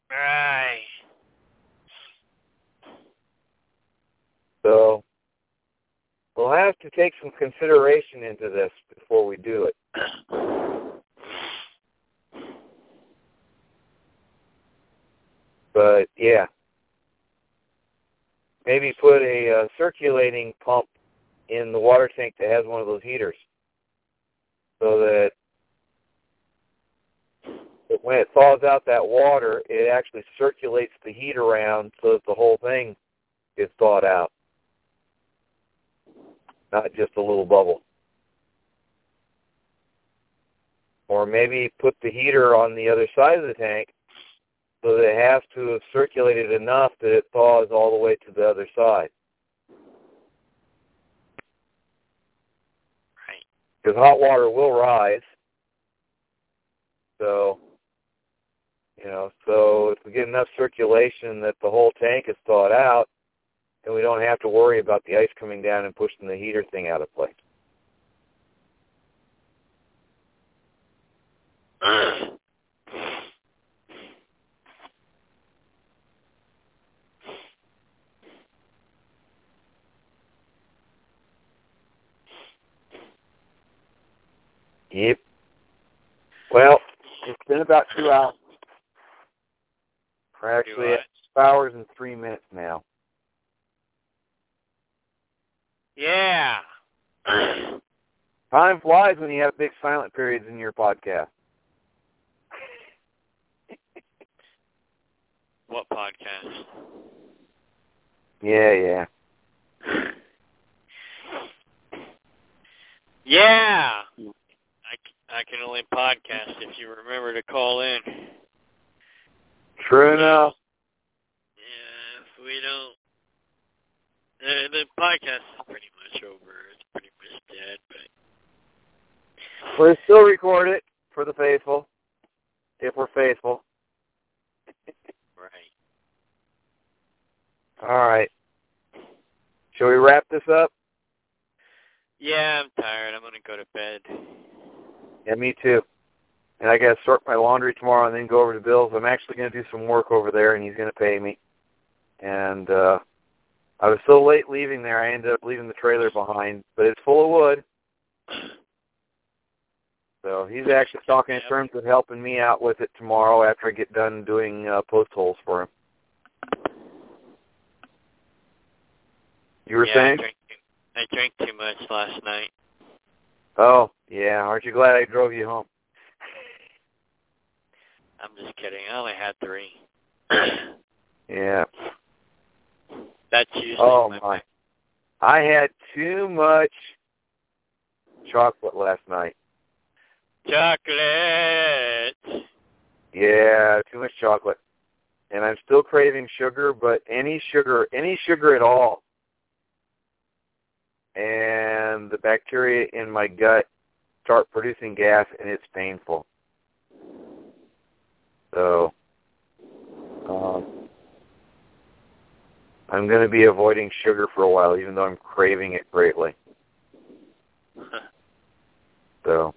A: Right.
E: So we'll have to take some consideration into this before we do it. But yeah, maybe put a circulating pump in the water tank that has one of those heaters, so that when it thaws out that water, it actually circulates the heat around so that the whole thing gets thawed out, not just a little bubble. Or maybe put the heater on the other side of the tank so that it has to have circulated enough that it thaws all the way to the other side.
A: Right.
E: Because hot water will rise. So, so if we get enough circulation that the whole tank is thawed out, then we don't have to worry about the ice coming down and pushing the heater thing out of place. Yep. Well, it's been about 2 hours. We're actually at 2 hours and 3 minutes now.
A: Yeah.
E: Time flies when you have big silent periods in your podcast.
A: What podcast?
E: Yeah.
A: Yeah. I can only podcast if you remember to call in.
E: True enough.
A: Yeah, if we don't... The podcast is pretty much over. It's pretty much dead, but...
E: We'll still record it for the faithful, if we're faithful.
A: Right.
E: All right. Shall we wrap this up?
A: Yeah, I'm tired. I'm going to go to bed.
E: Yeah, me too. And I got to sort my laundry tomorrow and then go over to Bill's. I'm actually going to do some work over there, and he's going to pay me. And I was so late leaving there, I ended up leaving the trailer behind. But it's full of wood. So he's actually talking in terms of helping me out with it tomorrow after I get done doing post holes for him. You were saying?
A: I drank too much last night.
E: Oh, yeah. Aren't you glad I drove you home?
A: I'm just kidding. I only had 3.
E: Yeah.
A: That's usually
E: my. I had too much chocolate last night.
A: Chocolate.
E: Yeah, too much chocolate. And I'm still craving sugar, but any sugar at all. And the bacteria in my gut start producing gas, and it's painful. So, I'm going to be avoiding sugar for a while, even though I'm craving it greatly. So,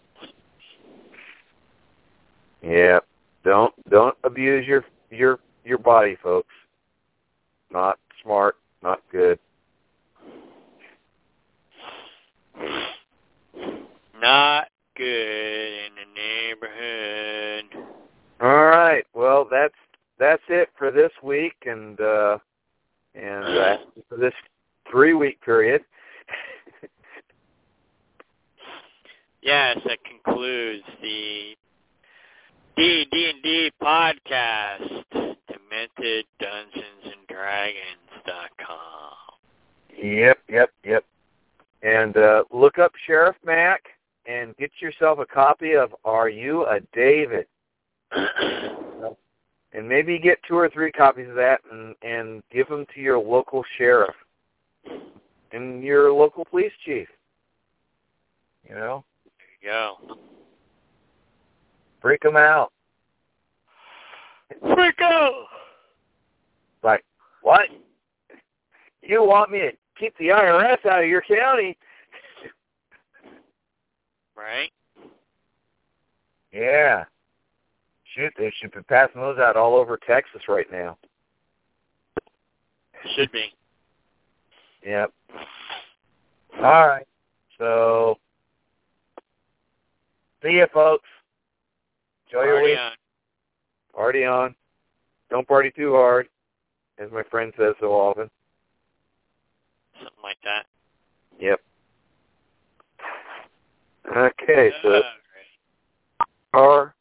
E: yeah, don't abuse your body, folks. Not smart, not good.
A: Not good in the neighborhood.
E: All right. Well, that's it for this week, and for this 3-week period.
A: Yes, that concludes the D&D podcast, DementedDungeonsAndDragons.com.
E: Yep. And look up Sheriff Mack and get yourself a copy of Are You a David? And maybe get 2 or 3 copies of that and give them to your local sheriff and your local police chief. You know?
A: There you go.
E: Freak them out.
A: Freak out!
E: Like, what? You want me to keep the IRS out of your county?
A: Right?
E: Yeah. Shoot, they should be passing those out all over Texas right now.
A: Should be.
E: Yep. All right. So, see ya, folks. Enjoy your week. Party on. Don't party too hard, as my friend says so often.
A: Something like that.
E: Yep. Okay, so our